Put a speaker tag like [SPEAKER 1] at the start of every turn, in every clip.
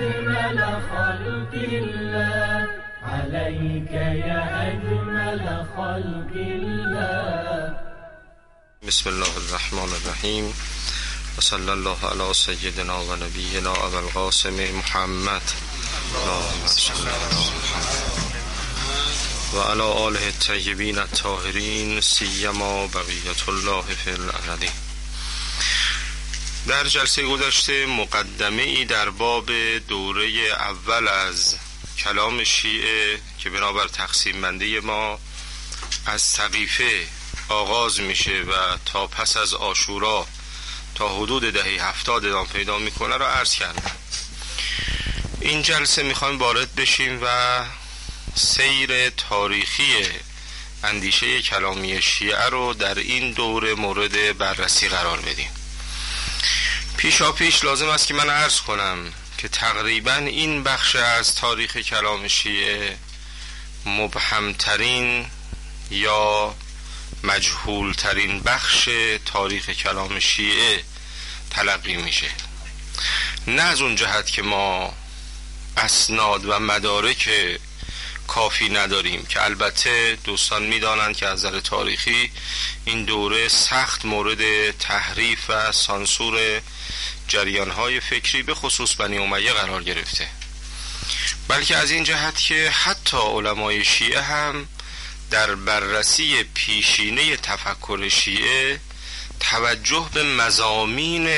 [SPEAKER 1] أجمل خلق الله عليك يا أجمل خلق الله.
[SPEAKER 2] بسم الله الرحمن الرحیم و صلی الله علی سیدنا و نبینا ابو القاسم محمد و علی آله الطیبین الطاهرین سیما بقیت الله فی الارضین. در جلسه گذشته مقدمه ای در باب دوره اول از کلام شیعه که بنابر تقسیم بندی ما از سقیفه آغاز میشه و تا پس از عاشورا تا حدود دهه 70 ادامه پیدا میکنه را عرض کردم. این جلسه میخوایم وارد بشیم و سیر تاریخی اندیشه کلامی شیعه رو در این دوره مورد بررسی قرار بدیم. پیشا پیش لازم است که من عرض کنم که تقریبا این بخش از تاریخ کلام شیعه مبهمترین یا مجهولترین بخش تاریخ کلام شیعه تلقی میشه. نه از اون جهت که ما اسناد و مدارک کافی نداریم که البته دوستان میدانند که از نظر تاریخی این دوره سخت مورد تحریف و سانسور جریانهای فکری به خصوص بنی امیه قرار گرفته، بلکه از این جهت که حتی علمای شیعه هم در بررسی پیشینه تفکر شیعه توجه به مضامین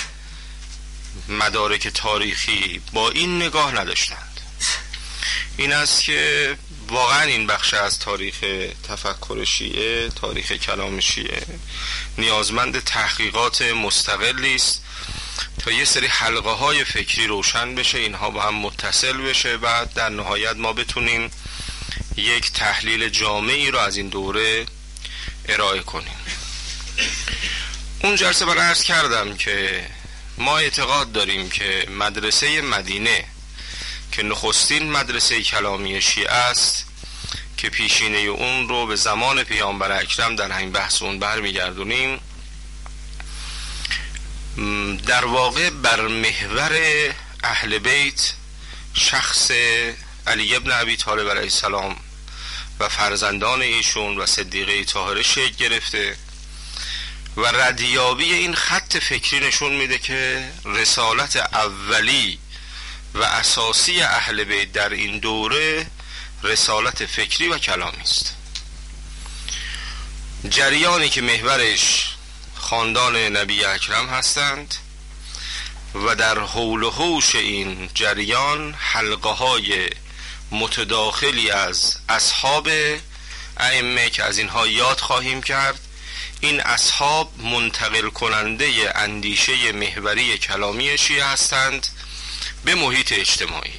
[SPEAKER 2] مدارک تاریخی با این نگاه نداشتند. این است که واقعا این بخش از تاریخ تفکر شیعه، تاریخ کلام شیعه، نیازمند تحقیقات مستقلی است تا یه سری حلقه های فکری روشن بشه، اینها با هم متصل بشه، بعد در نهایت ما بتونیم یک تحلیل جامعی رو از این دوره ارائه کنیم. اون جلسه من عرض کردم که ما اعتقاد داریم که مدرسه مدینه که نخستین مدرسه کلامی شیعه است که پیشینه اون رو به زمان پیامبر اکرم در همین بحث اون برمیگردونیم، در واقع بر محور اهل بیت شخص علی ابن ابی طالب علیه السلام و فرزندان ایشون و صدیقه طاهره شکل گرفته و ردیابی این خط فکری نشون میده که رسالت اولی و اساسی اهل بیت در این دوره رسالت فکری و کلامی است. جریانی که محورش خاندان نبی اکرم هستند و در حول و حوش این جریان حلقه های متداخلی از اصحاب ائمه که از اینها یاد خواهیم کرد. این اصحاب منتقل کننده اندیشه محوری کلامی شیعه هستند به محیط اجتماعی.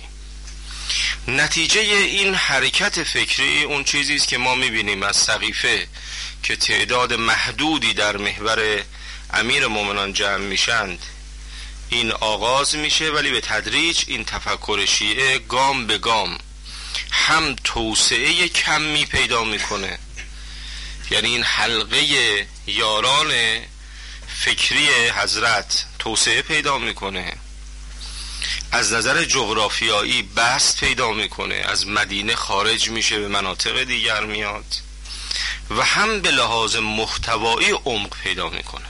[SPEAKER 2] نتیجه این حرکت فکری اون چیزی است که ما میبینیم از سقیفه که تعداد محدودی در محور امیر مومنان جمع میشند این آغاز میشه، ولی به تدریج این تفکر شیعه گام به گام هم توسعه کمی پیدا میکنه، یعنی این حلقه یاران فکری حضرت توسعه پیدا میکنه، از نظر جغرافیایی بسط پیدا میکنه، از مدینه خارج میشه به مناطق دیگر میاد و هم به لحاظ محتوایی عمق پیدا میکنه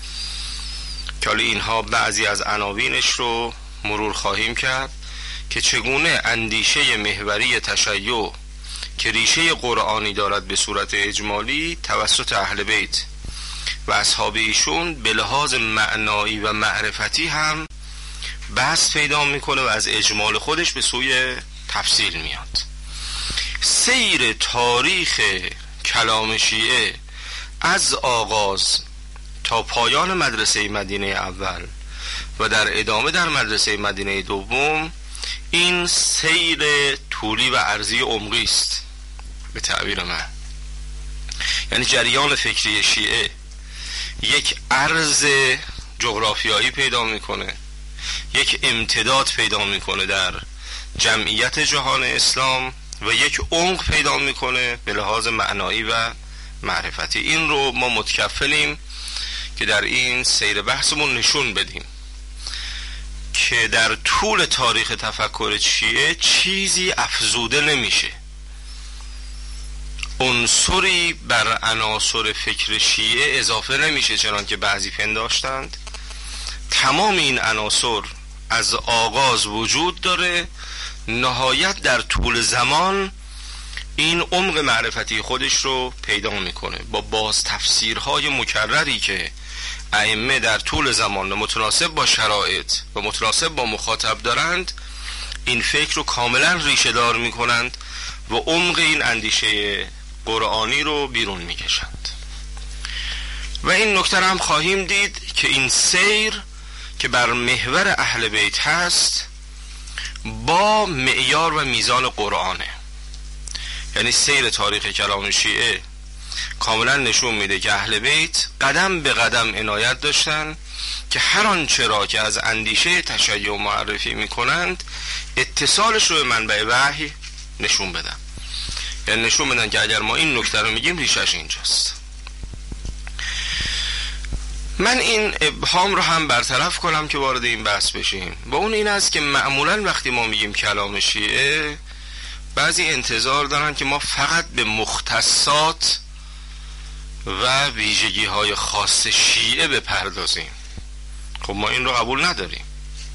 [SPEAKER 2] که حالا اینها بعضی از عناوینش رو مرور خواهیم کرد که چگونه اندیشه محوری تشیع که ریشه قرآنی دارد به صورت اجمالی توسط اهل بیت و اصحاب ایشون به لحاظ معنایی و معرفتی هم بحث پیدا میکنه و از اجمال خودش به سوی تفصیل میاد. سیر تاریخ کلام شیعه از آغاز تا پایان مدرسه مدینه اول و در ادامه در مدرسه مدینه دوم این سیر طولی و عرضی عمقی است به تعبیر من. یعنی جریان فکری شیعه یک عرض جغرافیایی پیدا میکنه، یک امتداد پیدا میکنه در جمعیت جهان اسلام و یک عمق پیدا میکنه به لحاظ معنایی و معرفتی. این رو ما متکفلیم که در این سیر بحثمون نشون بدیم. که در طول تاریخ تفکر شیعه چیزی افزوده نمیشه، عنصری بر عناصر فکر شیعه اضافه نمیشه، چنان که بعضی پنداشتند. تمام این عناصر از آغاز وجود داره، نهایت در طول زمان این عمق معرفتی خودش رو پیدا میکنه با باز تفسیرهای مکرری که ائمه در طول زمان متناسب با شرایط و متناسب با مخاطب دارند. این فکر رو کاملا ریشه دار میکنند و عمق این اندیشه قرآنی رو بیرون میکشند. و این نکته هم خواهیم دید که این سیر که بر محور اهل بیت هست با معیار و میزان قرآنه. یعنی سیر تاریخ کلام شیعه کاملا نشون میده که اهل بیت قدم به قدم عنایت داشتن که هر آنچه را که از اندیشه تشیع معرفی میکنند اتصالش رو به منبع وحی نشون بدن. یعنی نشون بدن که اگر ما این نکته رو میگیم ریشش اینجاست. من این ابهام رو هم برطرف کنم که وارد این بحث بشیم، و اون این است که معمولا وقتی ما میگیم کلام شیعه بعضی انتظار دارن که ما فقط به مختصات و ویژگی های خاص شیعه بپردازیم. خب ما این رو قبول نداریم.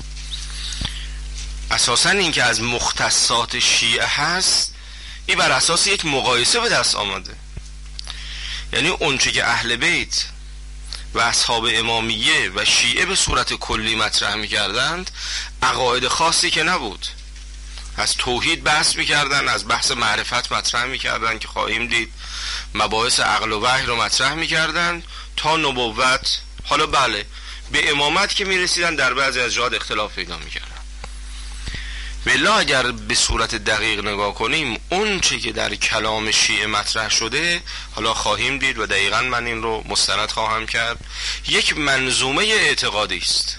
[SPEAKER 2] اساساً این که از مختصات شیعه هست این بر اساس یک مقایسه به دست آمده. یعنی اونچه که اهل بیت و اصحاب امامیه و شیعه به صورت کلی مطرح می‌کردند عقاید خاصی که نبود. از توحید بحث می‌کردن، از بحث معرفت مطرح می‌کردن که خواهیم دید، مباحث عقل و وحی رو مطرح می‌کردن تا نبوت. حالا بله به امامت که می‌رسیدن در بعضی از جهات اختلاف پیدا می‌کردن. بلا اگر به صورت دقیق نگاه کنیم اون چه که در کلام شیعه مطرح شده، حالا خواهیم دید و دقیقا من این رو مستند خواهم کرد، یک منظومه اعتقادی است.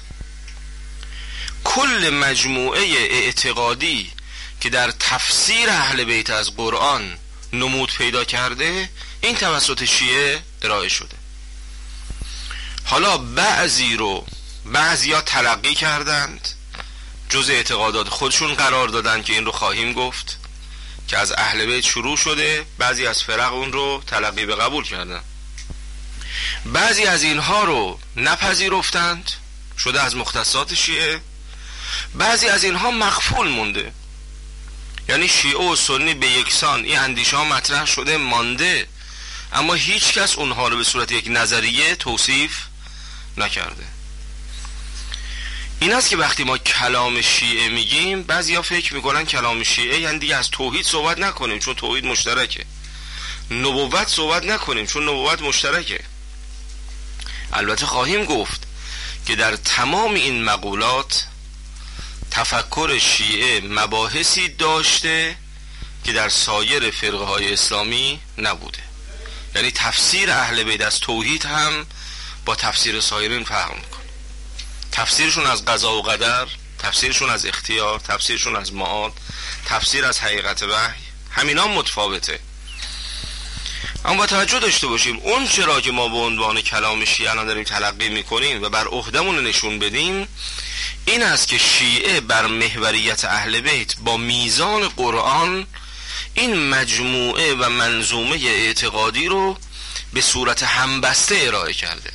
[SPEAKER 2] کل مجموعه اعتقادی که در تفسیر اهل بیت از قرآن نمود پیدا کرده این توسط شیعه ارائه شده. حالا بعضیا تلقی کردند، جز اعتقادات خودشون قرار دادن که این رو خواهیم گفت که از اهل بیت شروع شده. بعضی از فرق اون رو تلقی به قبول کردن، بعضی از اینها رو نپذیرفتند، شده از مختصات شیعه. بعضی از اینها مخفول مونده، یعنی شیعه و سنی به یکسان این اندیشه ها مطرح شده مانده، اما هیچ کس اونها رو به صورت یک نظریه توصیف نکرده. این است که وقتی ما کلام شیعه میگیم بعضیا فکر میکنن کلام شیعه یعنی دیگه از توحید صحبت نکنیم چون توحید مشترکه، نبوت صحبت نکنیم چون نبوت مشترکه. البته خواهیم گفت که در تمام این مقولات تفکر شیعه مباحثی داشته که در سایر فرقه های اسلامی نبوده. یعنی تفسیر اهل بیت از توحید هم با تفسیر سایرین فرق میکنه. تفسیرشون از قضا و قدر، تفسیرشون از اختیار، تفسیرشون از معاد، تفسیر از حقیقت وحی، همینا متفاوته. اما با توجه داشته باشیم اون چرا که ما به عنوان کلام شیعه الان داریم تلقی میکنیم و بر عهدمون نشون بدیم این است که شیعه بر محوریت اهل بیت با میزان قرآن این مجموعه و منظومه اعتقادی رو به صورت همبسته ارائه کرده.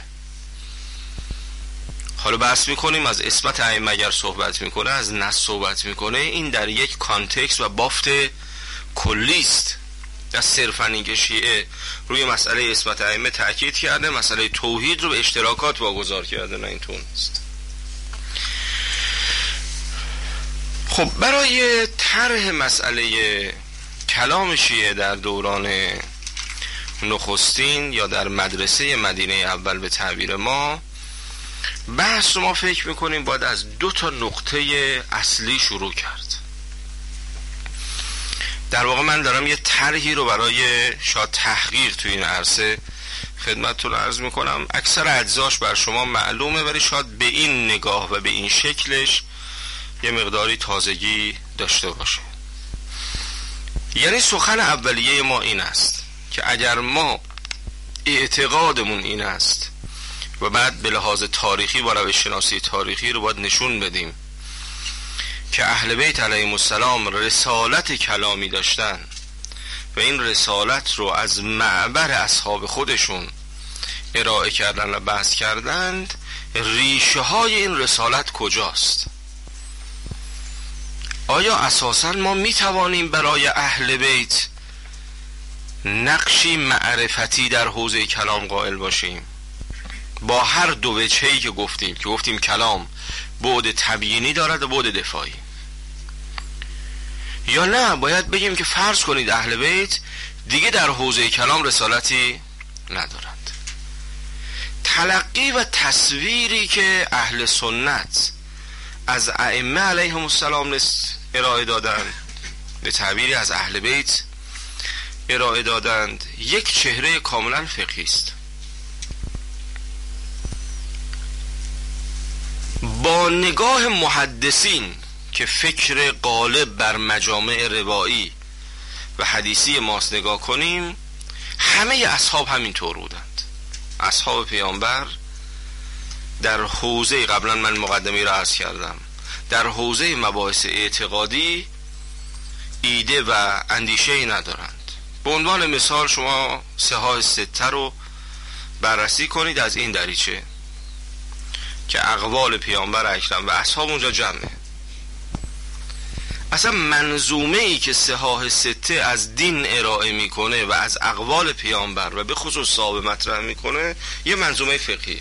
[SPEAKER 2] حالا بحث میکنیم از عصمت ائمه اگر صحبت میکنه، از نص صحبت میکنه، این در یک کانتکست و بافت کلی است. در صرفا اینکه شیعه روی مسئله عصمت ائمه تاکید کرده، مسئله توحید رو به اشتراکات واگذار کرده، نه اینطور نیست. خب برای طرح مسئله کلام شیعه در دوران نخستین یا در مدرسه مدینه اول به تعبیر ما، بحث رو ما فکر میکنیم باید از 2 نقطه اصلی شروع کرد. در واقع من دارم یه طرحی رو برای شاید تحقیق تو این عرصه خدمتتون عرض میکنم. اکثر اجزاش بر شما معلومه ولی شاید به این نگاه و به این شکلش یه مقداری تازگی داشته باشه. یعنی سخن اولیه ما این است که اگر ما اعتقادمون این است و بعد به لحاظ تاریخی با روش شناسی تاریخی رو باید نشون بدیم که اهل بیت علیهم السلام رسالت کلامی داشتن و این رسالت رو از معبر اصحاب خودشون ارائه کردن و بحث کردند، ریشه های این رسالت کجاست؟ آیا اساساً ما می توانیم برای اهل بیت نقشی معرفتی در حوزه کلام قائل باشیم؟ با هر دو وجهی که گفتیم کلام بعد تبیینی دارد و بعد دفاعی، یا نه باید بگیم که فرض کنید اهل بیت دیگه در حوزه کلام رسالتی ندارند. تلقی و تصویری که اهل سنت از ائمه علیهم السلام ارائه دادند، به تعبیری از اهل بیت ارائه دادند، یک چهره کاملا فقهی است. با نگاه محدثین که فکر غالب بر مجامع روایی و حدیثی ماست نگاه کنیم، همه اصحاب همینطور بودند. اصحاب پیامبر در حوزه، قبلا من مقدمی را عرض کردم، در حوزه مباحث اعتقادی ایده و اندیشه ای ندارند. به عنوان مثال شما صحاح سته رو بررسی کنید از این دریچه که اقوال پیامبر اکرم و اصحاب اونجا جمعه. اصلا منظومه ای که صحاح سته از دین ارائه میکنه و از اقوال پیامبر و به خصوص صحابه مطرح میکنه یه منظومه فقهی.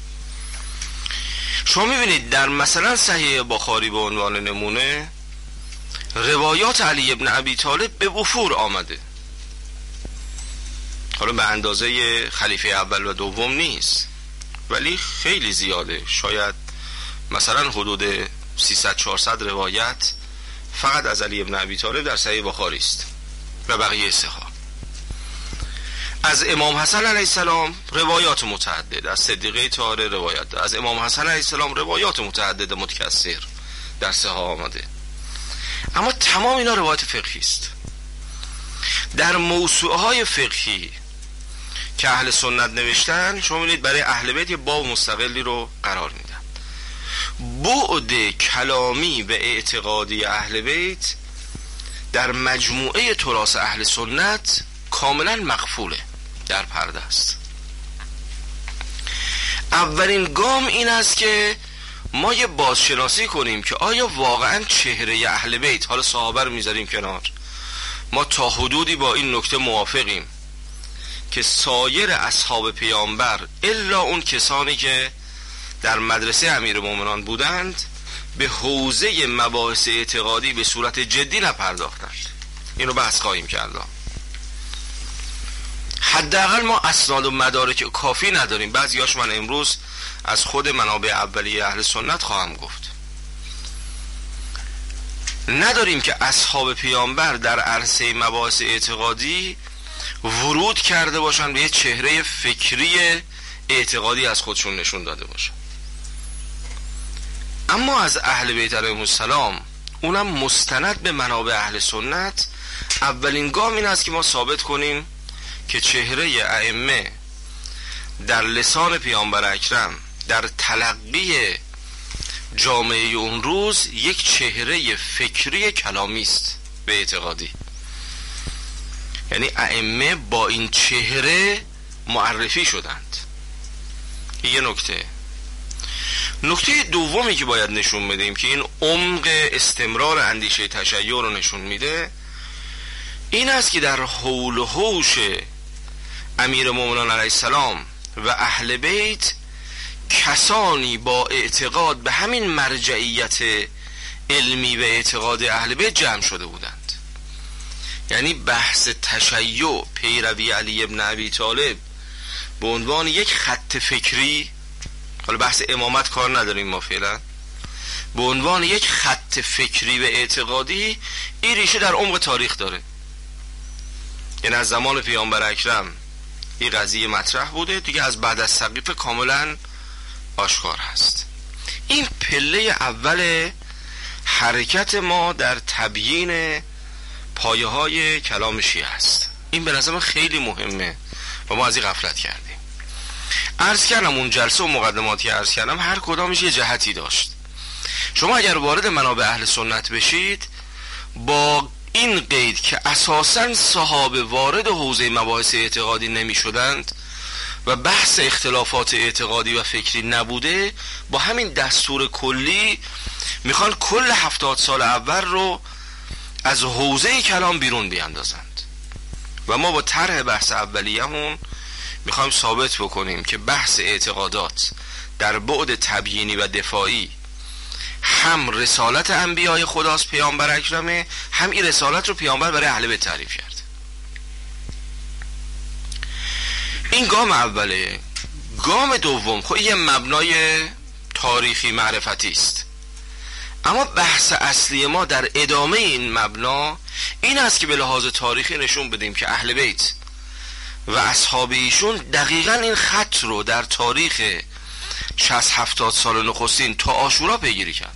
[SPEAKER 2] شما میبینید در مثلا صحیح بخاری به عنوان نمونه روایات علی ابن ابی طالب به وفور آمده، حالا به اندازه خلیفه اول و دوم نیست ولی خیلی زیاده، شاید مثلا حدود 300-400 روایت فقط از علی ابن ابی طالب در صحیح بخاری است و بقیه صحاح. از امام حسن علیه السلام روایات متعدد، از صدیقه طاهره روایات، از امام حسن علیه السلام روایات متعدد متکثر در صحاح آمده، اما تمام اینا روایت فقهی است. در موسوعه های فقهی که اهل سنت نوشتن شما می‌بینید برای اهل بیت یه باب مستقلی رو قرار میدن. بعد کلامی و اعتقادی اهل بیت در مجموعه تراث اهل سنت کاملا مغفوله، در پرده است. اولین گام این است که ما یه بازشناسی کنیم که آیا واقعا چهره اهل بیت، حالا صحابه رو میذاریم کنار، ما تا حدودی با این نکته موافقیم که سایر اصحاب پیامبر الا اون کسانی که در مدرسه امیرالمومنین بودند به حوزه مباحث اعتقادی به صورت جدی نپرداختند. این رو بحث خواهیم کرد. حداقل ما اسناد و مدارک کافی نداریم، بعضیاش من امروز از خود منابع اولیه اهل سنت خواهم گفت. نداریم که اصحاب پیامبر در عرصه مباحث اعتقادی ورود کرده باشن به یه چهره فکری اعتقادی از خودشون نشون داده باشن. اما از اهل بیت علیهم السلام، اونم مستند به منابع اهل سنت، اولین گام این است که ما ثابت کنیم که چهره ائمه در لسان پیامبر اکرم در تلقی جامعه اون روز یک چهره فکری کلامی است به اعتقادی. یعنی ائمه با این چهره معرفی شدند. یه نکته دومی که باید نشون بدیم که این عمق استمرار اندیشه تشیع رو نشون میده این است که در حول و حوش امیرالمومنین علیه السلام و اهل بیت کسانی با اعتقاد به همین مرجعیت علمی و اعتقاد اهل بیت جمع شده بودند. یعنی بحث تشیع، پیروی علی ابن ابی طالب به عنوان یک خط فکری، حالا بحث امامت کار نداریم ما فعلا، به عنوان یک خط فکری و اعتقادی این ریشه در عمق تاریخ داره. یعنی از زمان پیامبر اکرم این قضیه مطرح بوده دیگه، از بعد از سقیفه کاملا آشکار هست. این پله اول حرکت ما در تبیین پایه های کلام شیعه است. این به نظر من خیلی مهمه و ما از این غفلت کردیم. عرض کردم اون جلسه و مقدماتی عرض کردم هر کدامش یه جهتی داشت. شما اگر وارد منابع اهل سنت بشید با این قید که اساساً صحابه وارد حوزه مباحث اعتقادی نمی شدند و بحث اختلافات اعتقادی و فکری نبوده، با همین دستور کلی میخوان کل 70 سال اول رو از حوزه کلام بیرون بیاندازند و ما با طرح بحث اولیه‌مون میخوایم ثابت بکنیم که بحث اعتقادات در بعد تبیینی و دفاعی هم رسالت انبیای خداست، پیامبر اکرمه، هم این رسالت رو پیامبر برای اهل بیت تعریف کرده. این گام اوله. گام دوم خب یه مبنای تاریخی معرفتی است، اما بحث اصلی ما در ادامه این مبنا این است که به لحاظ تاریخی نشون بدیم که اهل بیت و اصحاب ایشون دقیقاً این خط رو در تاریخ 60-70 سال نخستین تا عاشورا پیگیری کردند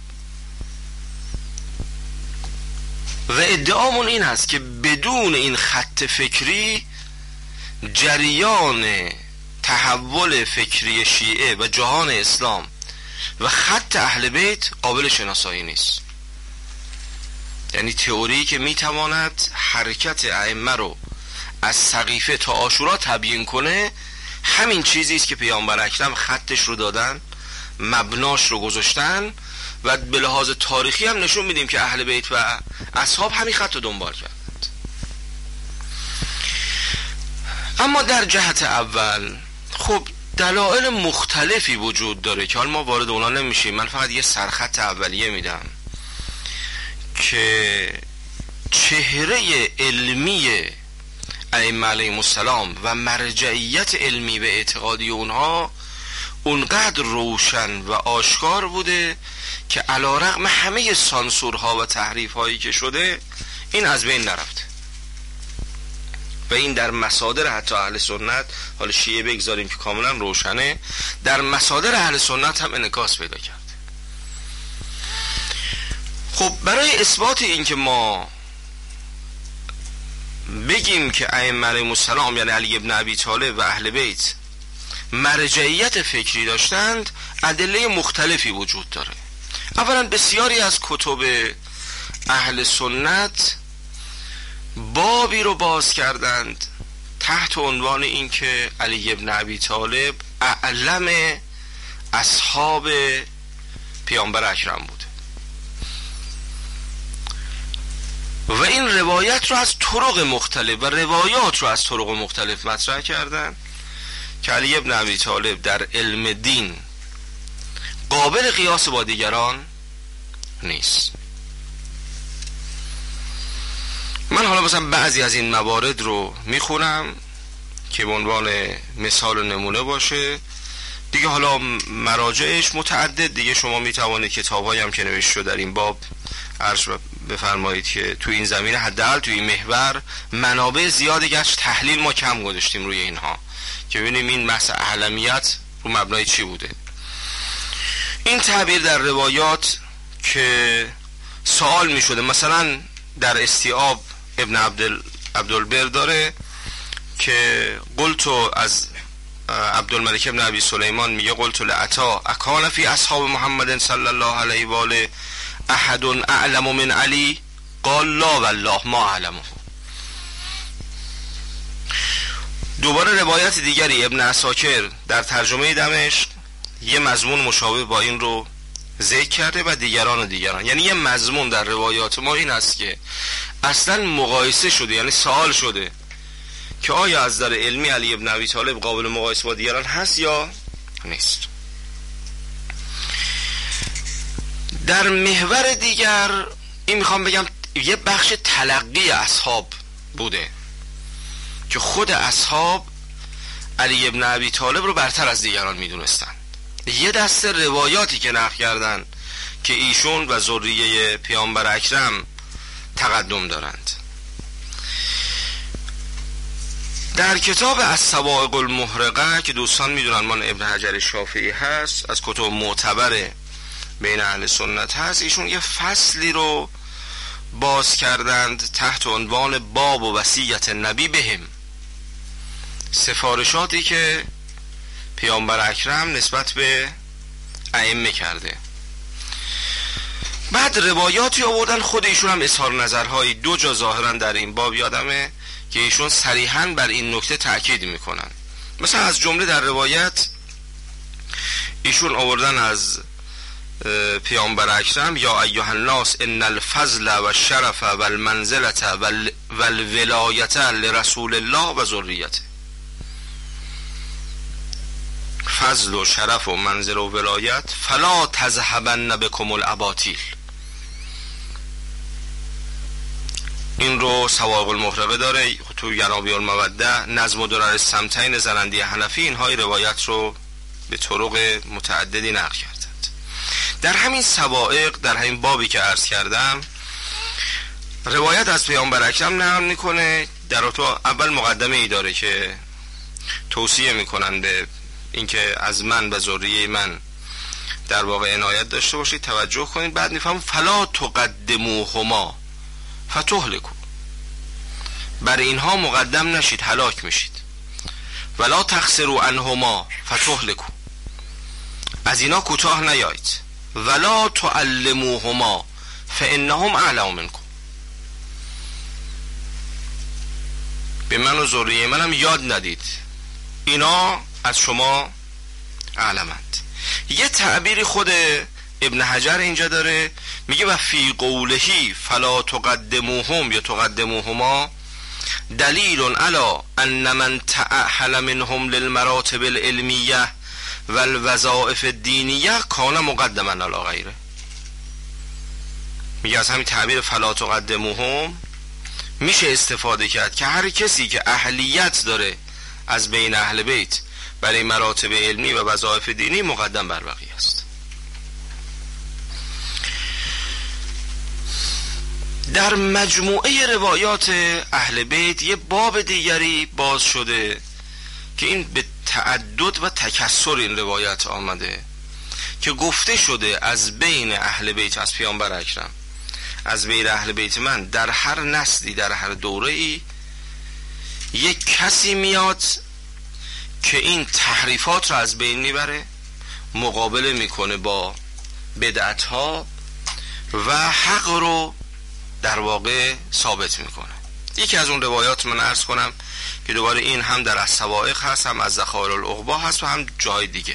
[SPEAKER 2] و ادعامون این هست که بدون این خط فکری جریان تحول فکری شیعه و جهان اسلام و خط اهل بیت قابل شناسایی نیست. یعنی تئوری که میتواند حرکت ائمه رو از سقیفه تا عاشورا تبیین کنه همین چیزی است که پیامبر اکرم خطش رو دادن، مبناش رو گذاشتن و به لحاظ تاریخی هم نشون میدیم که اهل بیت و اصحاب همین خط رو دنبال کردند. اما در جهت اول خب دلایل مختلفی وجود داره که حالا ما وارد اونا نمیشیم. من فقط یه سرخط اولیه میدم که چهره علمی ائمه علیهم السلام و مرجعیت علمی و اعتقادی اونها اونقدر روشن و آشکار بوده که علیرغم همه سانسورها و تحریف‌هایی که شده این از بین نرفته و این در مصادر حتی اهل سنت، حالا شیعه بگذاریم که کاملا روشنه، در مصادر اهل سنت هم انعکاس پیدا کرده. خب برای اثبات این که ما بگیم که ائمه علیهم السلام یعنی علی ابن ابی طالب و اهل بیت مرجعیت فکری داشتند ادله مختلفی وجود داره. اولا بسیاری از کتب اهل سنت بابی رو باز کردند تحت عنوان این که علی ابن ابی طالب اعلم اصحاب پیامبر اکرم بوده و این روایت رو از طرق مختلف و روایات رو از طرق مختلف مطرح کردن که علی ابن ابی طالب در علم دین قابل قیاس با دیگران نیست. من حالا مثلا بعضی از این موارد رو میخونم که به عنوان مثال و نمونه باشه دیگه. حالا مراجعش متعدد دیگه، شما میتوانید کتاب‌هایی هم که نوشته شده در این باب عرض بفرمایید که تو این زمینه حداقل تو این محور منابع زیادی گشت، تحلیل ما کم گذاشتیم روی اینها که ببینیم این بحث اهلمیت رو مبنای چی بوده. این تعبیر در روایات که سوال می شده، مثلا در استیعاب ابن عبدالبر داره که قلتو از عبدالملک ابن ابی سلیمان میگه قلتو لعطا اکان فی اصحاب محمد صلی الله علیه و آله احد اعلم من علی قال لا والله ما اعلمه. دوباره روایت دیگری ابن عساکر در ترجمه دمشق یه مضمون مشابه با این رو ذکر کرده و دیگران. یعنی یه مضمون در روایات ما این است که اصلا مقایسه شده، یعنی سوال شده که آیا از در علمی علی ابن ابی طالب قابل مقایسه با دیگران هست یا نیست. در محور دیگر این میخوام بگم یه بخش تلقی اصحاب بوده که خود اصحاب علی ابن ابی طالب رو برتر از دیگران میدونستن. یه دسته روایاتی که نقل کردن که ایشون و ذریه پیامبر اکرم تقدم دارند. در کتاب الصواعق المحرقه که دوستان میدونن مال ابن حجر شافعی هست، از کتب معتبر بین اهل سنت هست، ایشون یه فصلی رو باز کردند تحت عنوان باب و وصیت نبی بهم، سفارشاتی که پیامبر اکرم نسبت به ائمه کرده. بعد روایاتی آوردن، خود ایشون هم اظهار نظرهایی دو جا ظاهرا در این باب یادمه که ایشون صریحاً بر این نکته تأکید میکنن. مثلا از جمله در روایت ایشون آوردن از پیامبر اکرم: یا ایها الناس ان الفضل و الشرف و المنزلة و الولایة لرسول الله و ذریته. فضل و شرف و منزل و ولایت فلا تذهبن بكم الاباطیل. این رو سواق المحرقه داره، تو ینابیع الموده، نظم و درر السمتین زنندی حنفی، اینهای روایت رو به طرق متعددی نقل کردند. در همین سوائق، در همین بابی که عرض کردم، روایت از پیامبر اکرم نقل میکنه. در تو اول مقدمه ای داره که توصیه میکنن به اینکه از من و ذریه من در واقع عنایت داشته باشید، توجه کنید. بعد میفهم فلا تقدموهما فتهلکوا، بر اینها مقدم نشید هلاک میشید. ولا تخسروا عنهما فتهلکوا، از اینا کوتاه نیایید. ولا تعلموهما فانهم اعلم منکم، به من و ذریه منم یاد ندید، اینا از شما اعلمند. یه تعبیری خود ابن حجر اینجا داره، میگه و فی قولهی فلا تقدموهم یا تقدموهما دلیل علی ان من تأهل منهم للمراتب العلمیه و الوظائف الدینیه کان مقدما علی غیره. میگه از همین تعبیر فلا تقدموهم میشه استفاده کرد که هر کسی که اهلیت داره از بین اهل بیت برای مراتب علمی و وظایف دینی مقدم بر بقیه است. در مجموعه روایات اهل بیت یه باب دیگری باز شده که این به تعدد و تکثر این روایت آمده که گفته شده از بین اهل بیت، از پیامبر اکرم، از بین اهل بیت من در هر نسلی در هر دوره‌ای یک کسی میاد که این تحریفات رو از بین میبره، مقابله میکنه با بدعتها و حق رو در واقع ثابت میکنه. یکی از اون روایات من عرض کنم که دوباره این هم در السوائق هست، هم از ذخائر العقبا هست و هم جای دیگه،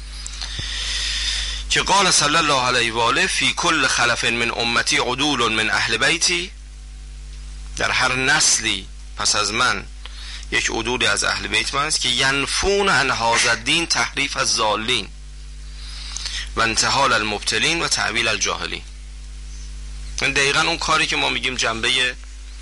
[SPEAKER 2] که قال صلی الله علیه و آله فی کل خلف من امتی عدول من اهل بیتی، در هر نسلی پس از من یک عدولی از اهل بیت من است که ینفون عن هذا الدین تحریف الضالین و انتحال المبتلین و تعویل الجاهلین. این دقیقا اون کاری که ما میگیم جنبه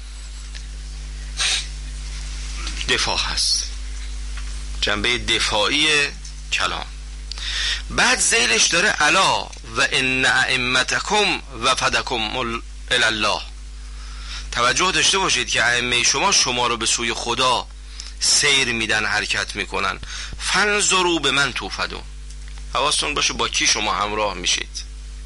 [SPEAKER 2] دفاع هست، جنبه دفاعی کلام. بعد ذیلش داره الا و ان ائمتکم وفدکم الله، توجه داشته باشید که ائمه شما رو به سوی خدا سیر میدن، حرکت میکنن. فانظروا به من توفدون، حواستون باشه با کی شما همراه میشید.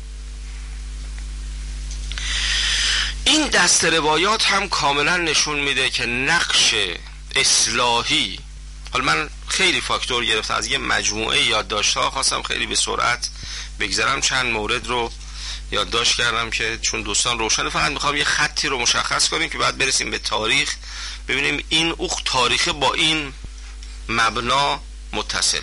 [SPEAKER 2] این دست روایات هم کاملا نشون میده که نقش اصلاحی، حالا من خیلی فاکتور گرفتم از یه مجموعه یادداشت‌ها، خواستم خیلی به سرعت بگذرم، چند مورد رو یادداشت کردم که چون دوستان روشنه، فقط میخوام یه خطی رو مشخص کنیم که بعد برسیم به تاریخ، ببینیم این تاریخ با این مبنا متصله.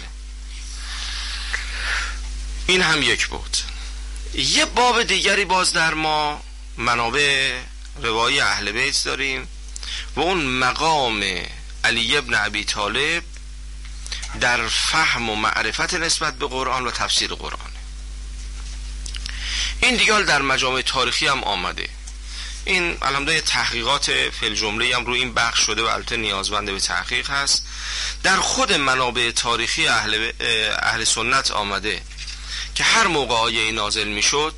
[SPEAKER 2] این هم یک بود. یه باب دیگری باز در ما منابع روایی اهل بیت داریم و اون مقام علی ابن ابی طالب در فهم و معرفت نسبت به قرآن و تفسیر قرآن. این دیگه در مجامع تاریخی هم آمده. این الحمدلله تحقیقات فی الجمله هم روی این بخش شده و البته نیازمند به تحقیق هست. در خود منابع تاریخی اهل سنت آمده که هر موقع آیه نازل می شد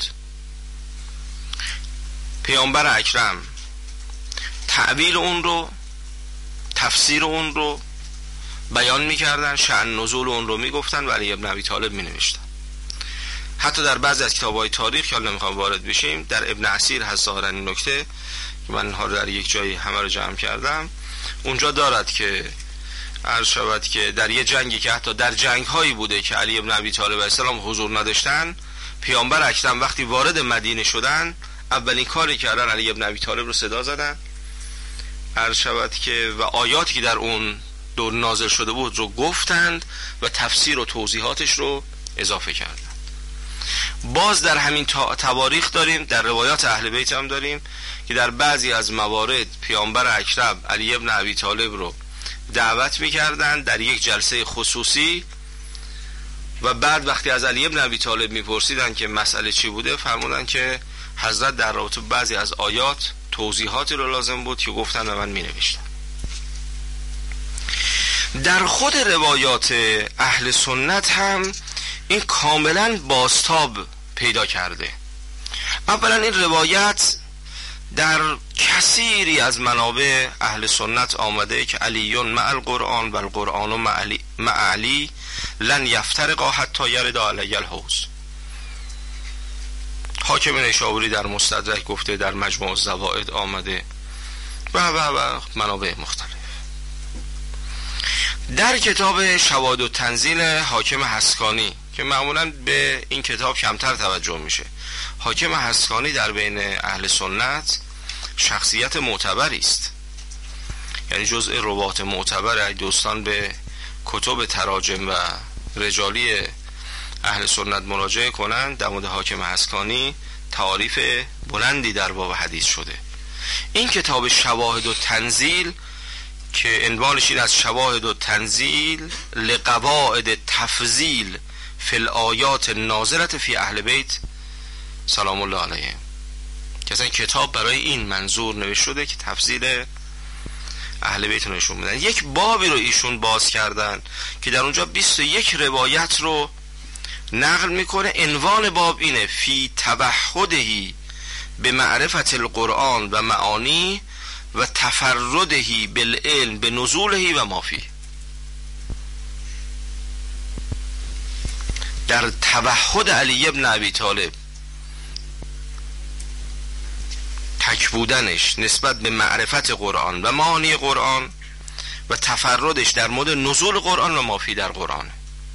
[SPEAKER 2] پیامبر اکرم تعبیر اون رو، تفسیر اون رو بیان می کردن، شأن نزول اون رو می گفتن و علی ابن ابی طالب می نوشتن. حتی در بعضی از کتاب‌های تاریخ که حالا نمیخوام وارد بشیم، در ابن اسیر هست ظاهرا این نکته که من ها در یک جایی همه رو جمع کردم، اونجا دارد که عرض شود که در یه جنگی که حتی در جنگ‌هایی بوده که علی ابن ابی طالب علیه السلام حضور نداشتن، پیامبر اکرم وقتی وارد مدینه شدن اولین کاری کردن علی ابن ابی طالب رو صدا زدن، عرض شود که و آیاتی که در اون دور نازل شده بود رو گفتند و تفسیر و توضیحاتش رو اضافه کردند. باز در همین تواریخ داریم، در روایات اهل بیت هم داریم که در بعضی از موارد پیامبر اکرم علی ابن ابی طالب رو دعوت می‌کردند در یک جلسه خصوصی و بعد وقتی از علی ابن ابی طالب می‌پرسیدن که مسئله چی بوده، فرمودن که حضرت در رابطه بعضی از آیات توضیحاتی رو لازم بود که گفتن و من می‌نوشتم. در خود روایات اهل سنت هم این کاملا بازتاب پیدا کرده. اولا این روایت در کثیری از منابع اهل سنت آمده که علی مع القرآن و القرآن مع علی لن یفترقا حتی یرد علی الحوض. حاکم نیشابوری در مستدرک گفته، در مجموع الزوائد آمده و منابع مختلف. در کتاب شواهد و تنزیل حاکم حسکانی که معمولا به این کتاب کمتر توجه میشه، حاکم حسکانی در بین اهل سنت شخصیت معتبری است، یعنی جزء روات معتبر. دوستان به کتب تراجم و رجالی اهل سنت مراجعه کنند، در مورد حاکم حسکانی تعاریف بلندی در باب حدیث شده. این کتاب شواهد و تنزیل که عنوانش این از شواهد و تنزیل لقواعد تفضیل فی الآیات نازلة فی اهل بیت سلام الله علیهم، که اصلا کتاب برای این منظور نوشته شده که تفضیل اهل بیت رو نشون بدن. یک بابی رو ایشون باز کردن که در اونجا 21 روایت رو نقل میکنه. عنوان باب اینه فی توحدهی به معرفت القرآن و معانی و تفردهی بالعلم به نزولهی و مافی. در توحد علی ابن ابی طالب، تک بودنش نسبت به معرفت قرآن و معانی قرآن و تفردش در مورد نزول قرآن و مافی در قرآن،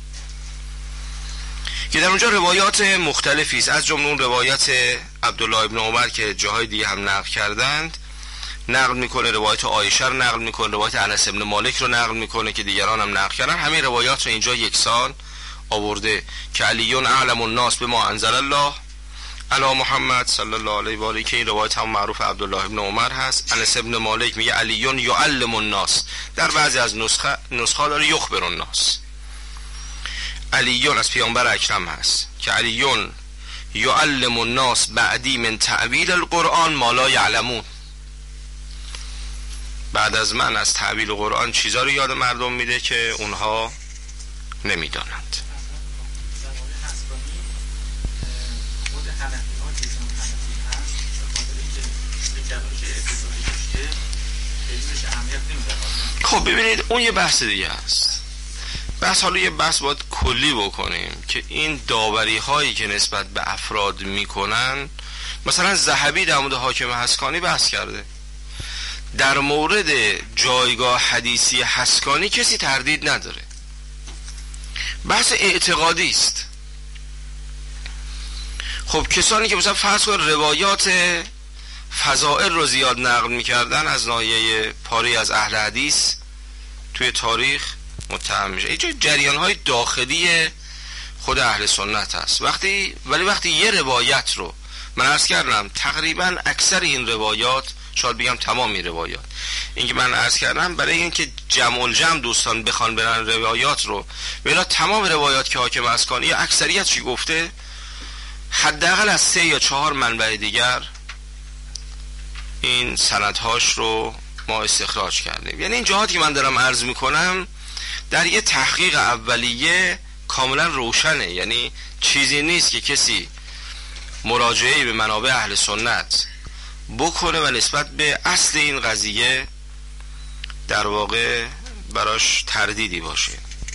[SPEAKER 2] که در اونجا روایات مختلفی است، از جمله اون روایت عبدالله ابن عمر که جاهای دیگه هم نقل کردند نقل میکنه، روایت عایشه رو نقل میکنه، روایت انس ابن مالک رو نقل میکنه که دیگران هم نقل کردن. همین روایات رو اینجا یکسان آورده که علی اعلم الناس بما انزل الله علی محمد صلی الله علیه و آله، که این روایت هم معروف عبدالله ابن عمر هست. انس ابن مالک میگه علی یعلم الناس، در بعضی از نسخه داره یخبر الناس. علی از پیامبر اکرم هست که علی یعلم الناس بعدی من تعبیل القرآن ما لا یعلمون، بعد از من از تعبیل قرآن چیزا رو یاد مردم میده که اونها نمیدانند. خب ببینید اون یه بحث دیگه است. بس حالا یه بحث باید کلی بکنیم که این داوری هایی که نسبت به افراد میکنن، مثلا ذهبی در مورد حاکم حسکانی بحث کرده، در مورد جایگاه حدیثی حسکانی کسی تردید نداره، بحث اعتقادی است. خب کسانی که مثلا فرض کن روایات فضائل رو زیاد نقل میکردن از ناحیه پاری از اهل حدیث توی تاریخ متهم میشه. اینجا جریان های داخلی خود اهل سنت هست. وقتی یه روایت رو من عرض کردم، تقریبا اکثر این روایات، شاید بگم تمام این روایات، این که من عرض کردم برای اینکه جمع الجمع دوستان بخوان برن روایات رو، بلا تمام روایات که حاکم حسکانی یا اکثریت چی گفته، حداقل از 3 یا 4 منبع دیگر این سندهاش رو ما استخراج کردیم. یعنی این جهاتی که من دارم عرض میکنم در یه تحقیق اولیه کاملا روشنه، یعنی چیزی نیست که کسی مراجعه به منابع اهل سنت بکنه و نسبت به اصل این قضیه در واقع براش تردیدی باشه.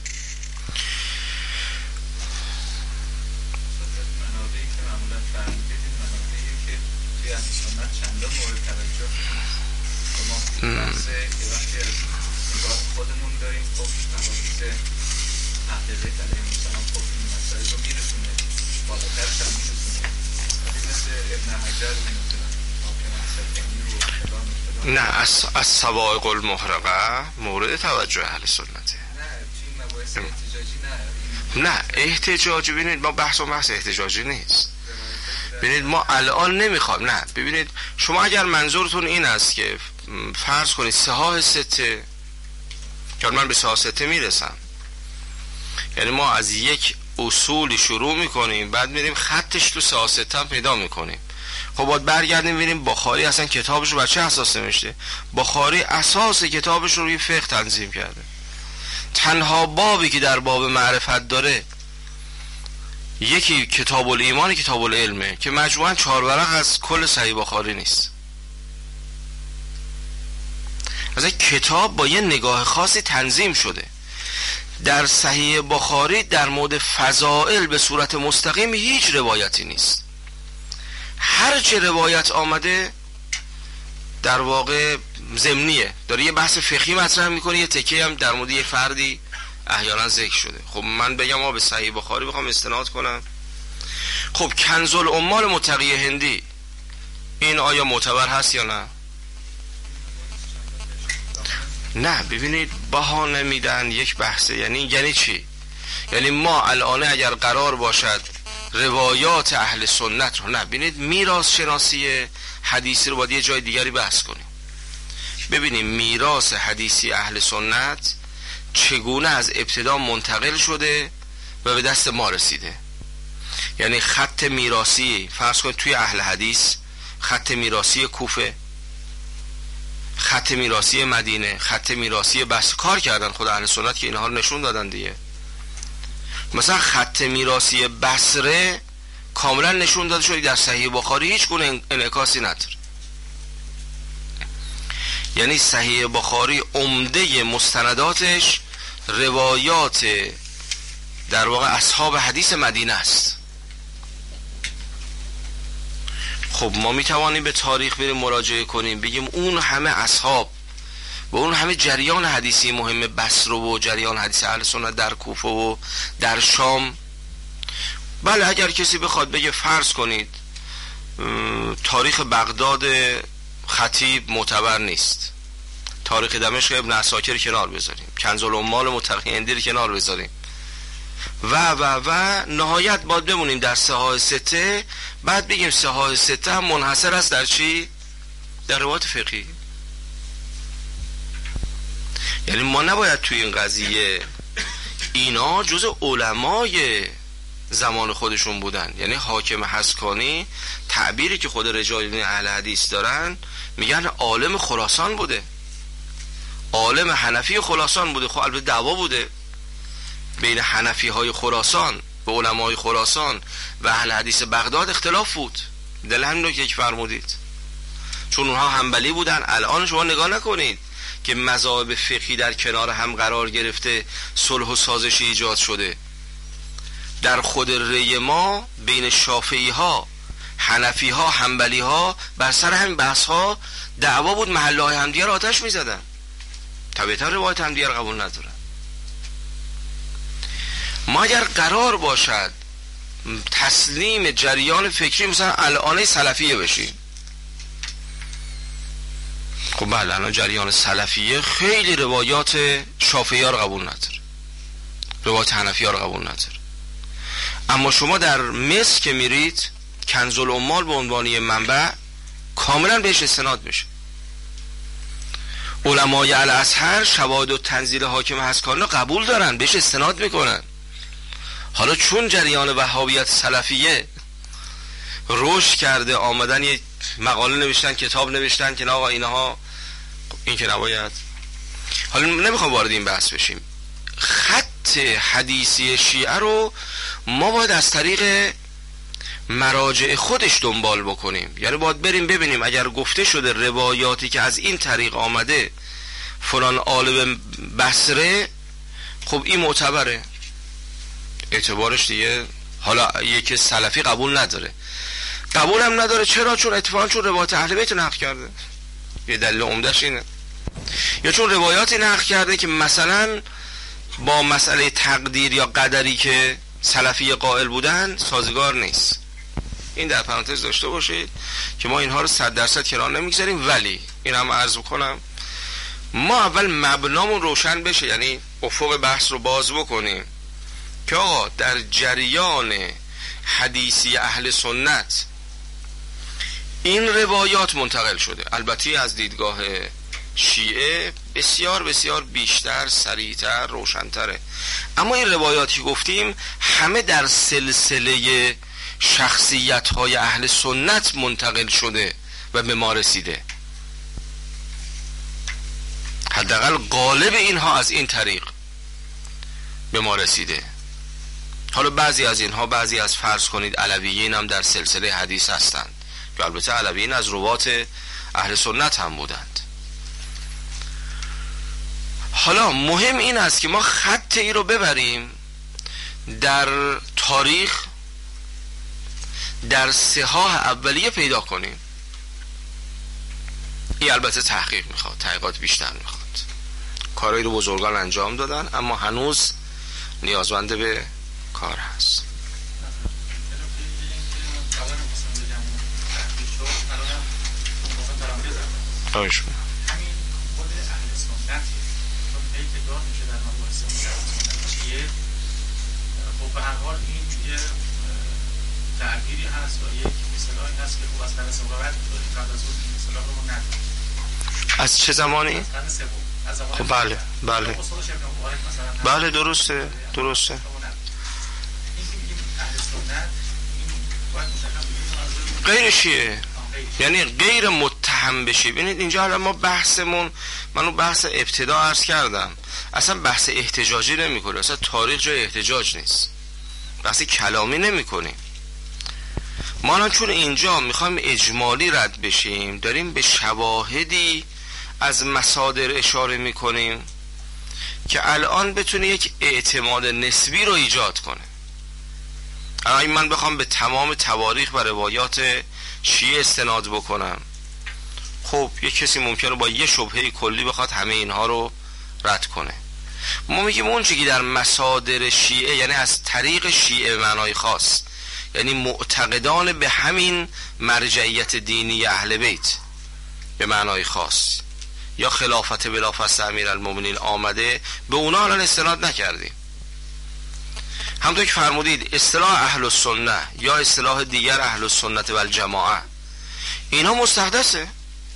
[SPEAKER 3] خودمون داریم خب حوادث اهل بیت علیهم السلام خب این مسائل رو میرسونه بالاترش هم میرسونه. مثل ابن حجر مثلا حاکم سلطانی و فلان و فلان.
[SPEAKER 2] نه، از سوائق المحرقه مورد توجه اهل سنته.
[SPEAKER 3] نه چین مباحث احتجاجی
[SPEAKER 2] نه احتجاجی. ببینید ما بحث احتجاجی نیست. ببینید ما الان نمیخوام. نه ببینید شما اگر منظورتون این است که فرض کنید صحاح سته، که من به صحاح سته میرسم، یعنی ما از یک اصولی شروع میکنیم بعد میریم خطش تو صحاح سته هم پیدا میکنیم. خب باید برگردیم ببینیم بخاری اصلا کتابش رو بر چه اساس نوشته. بخاری اساس کتابش رو روی فقه تنظیم کرده. تنها بابی که در باب معرفت داره یکی کتاب الایمان، کتاب العلمه، که مجموعاً 4 ورق از کل صحیح بخاری نیست. از این کتاب با یه نگاه خاصی تنظیم شده. در صحیح بخاری در مورد فضائل به صورت مستقیم هیچ روایتی نیست. هر چه روایت آمده در واقع ضمنیه، داره یه بحث فقهی مطرح میکنه، یه تکیه هم در مورد یه فردی احیانا ذکر شده. خب من بگم ما به صحیح بخاری بخوام استناد کنم، خب کنز العمال متقی هندی این آیا معتبر هست یا نه؟ نه. ببینید بهانه میدن یک بحثه. یعنی چی؟ یعنی ما الان اگر قرار باشد روایات اهل سنت رو، نه ببینید میراث شناسی حدیثی رو باید یه جای دیگری بحث کنیم. ببینیم میراث حدیثی اهل سنت چگونه از ابتدا منتقل شده و به دست ما رسیده. یعنی خط میراثی فرض کنید توی اهل حدیث، خط میراثی کوفه، خط میراثی مدینه، خط میراثی بصره، کار کردن خود اهل سنت که اینها رو نشون دادن دیگه. مثلا خط میراثی بصره کاملا نشون داده شده در صحیح بخاری هیچ گونه انعکاسی نداره. یعنی صحیح بخاری عمده مستنداتش روایات در واقع اصحاب حدیث مدینه است. خب ما میتوانیم به تاریخ بریم مراجعه کنیم بگیم اون همه اصحاب و اون همه جریان حدیثی مهم بصره و جریان حدیث اهل سنت در کوفه و در شام. بله اگر کسی بخواد بگه فرض کنید تاریخ بغداد خطیب معتبر نیست، تاریخ دمشق ابن عساکر کنار بذاریم، کنز العمال متقی هندی کنار بذاریم و نهایت باید بمونیم در صحاح سته، بعد بگیم صحاح سته هم منحصر است در چی؟ در روایات فقهی. یعنی ما نباید توی این قضیه، اینا جز علمای زمان خودشون بودن. یعنی حاکم حسکانی تعبیری که خود رجال اهل حدیث دارن میگن عالم خراسان بوده، عالم حنفی خراسان بوده. خب البته دعوا بوده بین حنفی های خراسان و علمای خراسان و اهل حدیث بغداد، اختلاف بود. دل همین رو که فرمودید، چون اونها حنبلی بودن. الان شما نگاه نکنید که مذاهب فقهی در کنار هم قرار گرفته، صلح و سازشی ایجاد شده. در خود ری ما بین شافعی ها، حنفی ها، حنبلی ها بر سر همین بحث ها دعوا بود، محله های همدیگر آتش می زدن. طبیعتا روایت همدیگر قبول ندارن. ما اگر قرار باشد تسلیم جریان فکری مثلا الان سلفیه بشیم، خب بله الان جریان سلفیه خیلی روایات شافعی ها رو قبول نداره، روایات حنفی ها رو قبول نداره. اما شما در مصر که میرید کنز العمال به عنوان منبع کاملا بهش استناد میشه. علمای الازهر شواهد و تنزیل حاکم حسکانی رو قبول دارن، بهش استناد میکنن. حالا چون جریان وهابیت سلفیه رشد کرده، آمدن یه مقاله نوشتن، کتاب نوشتن که آقا اینها این که نباید. حالا نمیخوام وارد این بحث بشیم. خط حدیثی شیعه رو ما باید از طریق مراجع خودش دنبال بکنیم. یعنی باید بریم ببینیم اگر گفته شده روایاتی که از این طریق آمده فلان عالم بصره، خب این معتبره، اعتبارش دیگه. حالا یکی سلفی قبول نداره، قبول هم نداره چرا؟ چون اتفاقا چون روایات اهل بیت نقل کرده، یه دلیل عمدهش اینه. یا چون روایاتی نقل کرده که مثلا با مسئله تقدیر یا قدری که سلفی قائل بودن سازگار نیست. این در پرانتز داشته باشید که ما اینها رو 100% کنار نمیگذاریم، ولی این هم عرض بکنم ما اول مبنامون روشن بشه، یعنی افق بحث رو باز بکنیم که آقا در جریان حدیثی اهل سنت این روایات منتقل شده، البته از دیدگاه شیعه بسیار بسیار بیشتر، سریعتر، روشنتره، اما این روایاتی گفتیم همه در سلسله شخصیت‌های اهل سنت منتقل شده و به ما رسیده. حداقل غالب اینها از این طریق به ما رسیده. حالا بعضی از اینها، بعضی از فرض کنید علویین هم در سلسله حدیث هستند که البته علویین از روات اهل سنت هم بودند. حالا مهم این است که ما خط ای رو ببریم در تاریخ، در صحاح اولیه پیدا کنیم. این البته تحقیق میخواد، تحقیقات بیشتر میخواد. کارهایی رو بزرگان انجام دادن اما هنوز نیازمند به کار هست.
[SPEAKER 3] همین خود اهل سنت چون هی تکرار میشه در مباحث سنتیه، خب به هر حال این یه تعبیری هست و یک اصطلاحی هست که خب از قرن سوم بعد قبل از اون اصطلاح رو ما نداریم.
[SPEAKER 2] از چه زمانی؟
[SPEAKER 3] از قرن سوم.
[SPEAKER 2] خب بله بله بله درسته. این که میگیم اهل سنت غیر شیعه، یعنی غیر متهم بشی. ببینید اینجا حالا ما بحثمون، من اون بحث ابتدا عرض کردم، اصلا بحث احتجاجی نمی کنیم، اصلا تاریخ جای احتجاج نیست، بحث کلامی نمی کنیم. ما الان چون اینجا میخوایم اجمالی رد بشیم، داریم به شواهدی از مصادر اشاره میکنیم که الان بتونه یک اعتماد نسبی رو ایجاد کنه. الان من بخوام به تمام تواریخ و روایات شیعه استناد بکنم، خب یک کسی ممکنه با یه شبهه کلی بخواد همه اینها رو رد کنه. ما میگیم اون چیزی در مصادر شیعه، یعنی از طریق شیعه به معنای خاص، یعنی معتقدان به همین مرجعیت دینی اهل بیت به معنای خاص یا خلافت بلافاصله امیرالمومنین آمده، به اونا الان استناد نکردیم. همونطور که فرمودید اصطلاح اهل السنه یا اصطلاح دیگر اهل السنت و الجماعه اینا مستحدثه.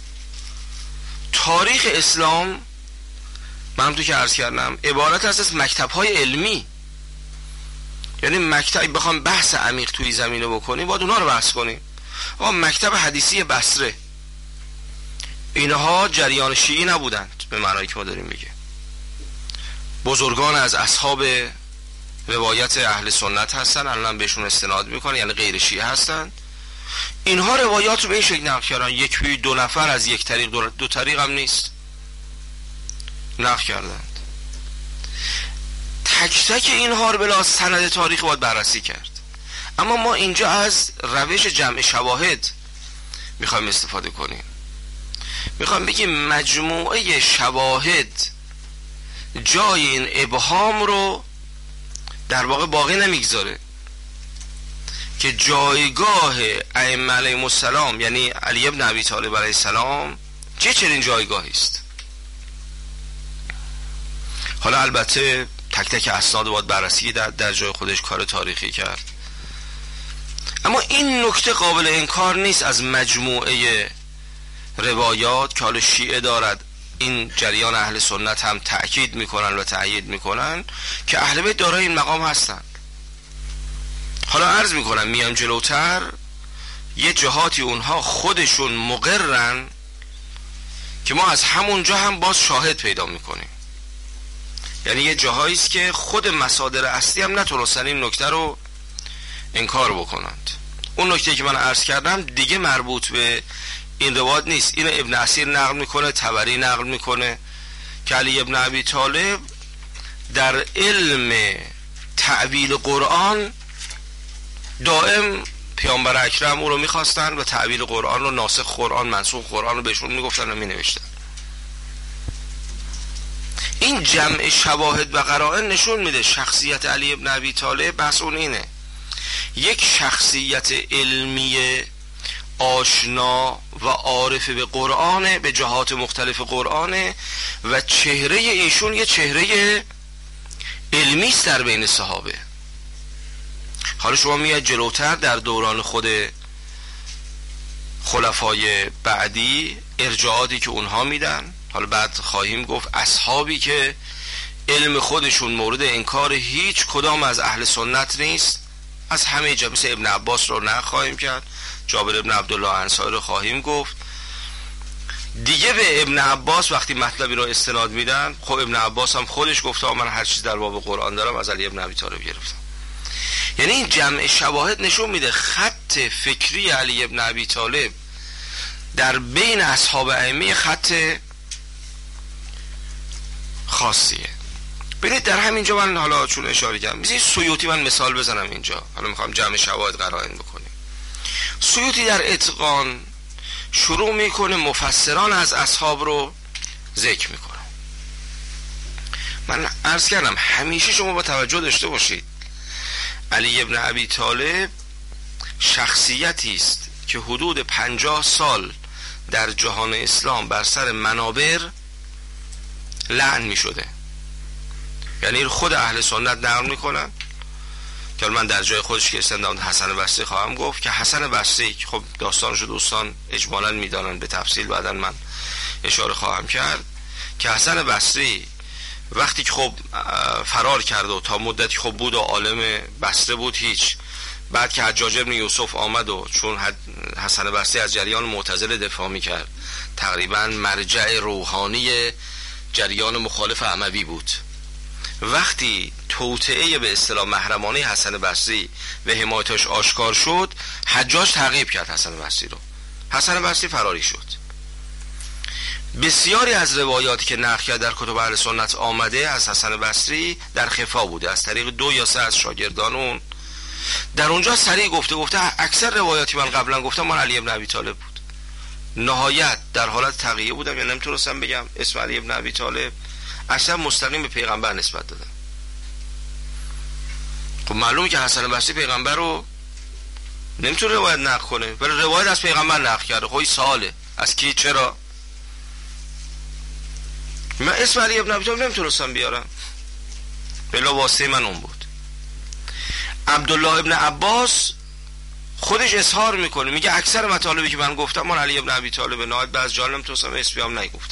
[SPEAKER 2] تاریخ اسلام من همونطور که عرض کردم عبارت است از مکتب‌های علمی، یعنی مکتب بخوام بحث عمیق توی زمینه بکنیم باید اونا رو بحث کنیم. مکتب حدیثی بصره اینها جریان شیعی نبودند به معنایی که ما داریم میگه. بزرگان از اصحاب روایت اهل سنت هستن، الان بهشون استناد میکنن، یعنی غیر شیعه هستن. اینها روایات رو به این شکل نقل کردن، یک بی دو نفر از یک طریق، دو طریق هم نیست، نقل کردند. تک تک اینها رو بلا سند تاریخ باید بررسی کرد. اما ما اینجا از روش جمع شواهد میخوایم استفاده کنیم. میخوایم بگیم مجموعه شواهد جای این ابهام رو در واقع باقی نمیگذاره که جایگاه ائمه علیهم السلام، یعنی علی ابن ابی طالب علیه السلام، چنین جایگاهی است. حالا البته تک تک اسناد باید بررسی در جای خودش کار تاریخی کرد، اما این نکته قابل انکار نیست از مجموعه روایات که حالا شیعه دارد، این جریان اهل سنت هم تأکید میکنن و تأیید میکنن که اهل بیت دارای این مقام هستن. حالا عرض میکنم میام جلوتر، یه جهاتی اونها خودشون مقرن که ما از همونجا هم باز شاهد پیدا میکنیم، یعنی یه جاهایی است که خود مصادر اصلی هم نتونستن این نکته رو انکار بکنند. اون نکته که من عرض کردم دیگه مربوط به این روایت نیست. اینو ابن اسیر نقل میکنه، طبری نقل میکنه که علی ابن ابی طالب در علم تعویل قرآن دائم پیامبر اکرم او رو میخواستن و تعویل قرآن رو، ناسخ قرآن منسوخ قرآن رو بهشون میگفتن و مینوشتن. این جمع شواهد و قرائن نشون میده شخصیت علی ابن ابی طالب بس اون اینه، یک شخصیت علمی آشنا و عارف به قرآن، به جهات مختلف قرآن، و چهره ایشون یه چهره علمی است در بین صحابه. حالا شما میاد جلوتر در دوران خود خلفای بعدی ارجاعاتی که اونها میدن، حالا بعد خواهیم گفت اصحابی که علم خودشون مورد انکار هیچ کدام از اهل سنت نیست، از همه جا، مثل ابن عباس رو نخواهیم کرد، جابر ابن عبدالله انصاری رو خواهیم گفت دیگه. به ابن عباس وقتی مطلبی رو استناد میدن، خب ابن عباس هم خودش گفته من هر چیز در باب قرآن دارم از علی ابن ابی طالب گرفتم. یعنی این جمع شواهد نشون میده خط فکری علی ابن ابی طالب در بین اصحاب ائمه خط خاصیه. ببینید در همینجا من حالا چون اشاره کردم، مثل سیوطی من مثال بزنم اینجا، حالا میخوام جمع شواهد قرائن بکنیم. سیوطی در اتقان شروع میکنه مفسران از اصحاب رو ذکر میکنه. من عرض کردم همیشه شما با توجه داشته باشید علی ابن ابی طالب شخصیتی است که حدود 50 سال در جهان اسلام بر سر منابر لعن می شده. یعنی خود اهل سنت نقل میکنن که من در جای خودش که استناد حسن بصری خواهم گفت که حسن بصری خب داستانشو دوستان اجمالا میدانن، به تفصیل بعدن من اشاره خواهم کرد که حسن بصری وقتی که خب فرار کرد و تا مدتی خب بود و عالم بصره بود هیچ، بعد که حجاج ابن یوسف آمد و چون حسن بصری از جریان معتزله دفاع میکرد، تقریبا مرجع روحانی جریان مخالف اموی بود، وقتی توطئه به اصطلاح محرمانه حسن بصری و حمایتش آشکار شد، حجاج تعقیب کرد حسن بصری رو، حسن بصری فراری شد. بسیاری از روایاتی که نقل کرد در کتب اهل سنت آمده از حسن بصری در خفا بوده، از طریق 2 یا 3 از شاگردان اون. در اونجا سریع گفته اکثر روایاتی من قبلا گفتم من علی ابن ابی طالب بود. نهایت در حالت تقیه بودم، یا نمیتونستم بگم اسم علی ابن ابی طالب، اصلا مستقیم به پیغمبر نسبت دادم. خب معلومه که حسن بصری پیغمبر رو نمیتونه روایت نقل کنه، ولی روایت از پیغمبر نقل کرده. خب سواله از کی؟ چرا؟ من اسم علی ابن ابی طالب نمیتونستم بیارم، بلا واسطه من اون بود. عبدالله ابن عباس خودش اظهار میکنه، میگه اکثر مطالبی که من گفتم من علی ابن ابی طالب، نهایت بعض جا نمیتونستم اسمی هم نگفتم.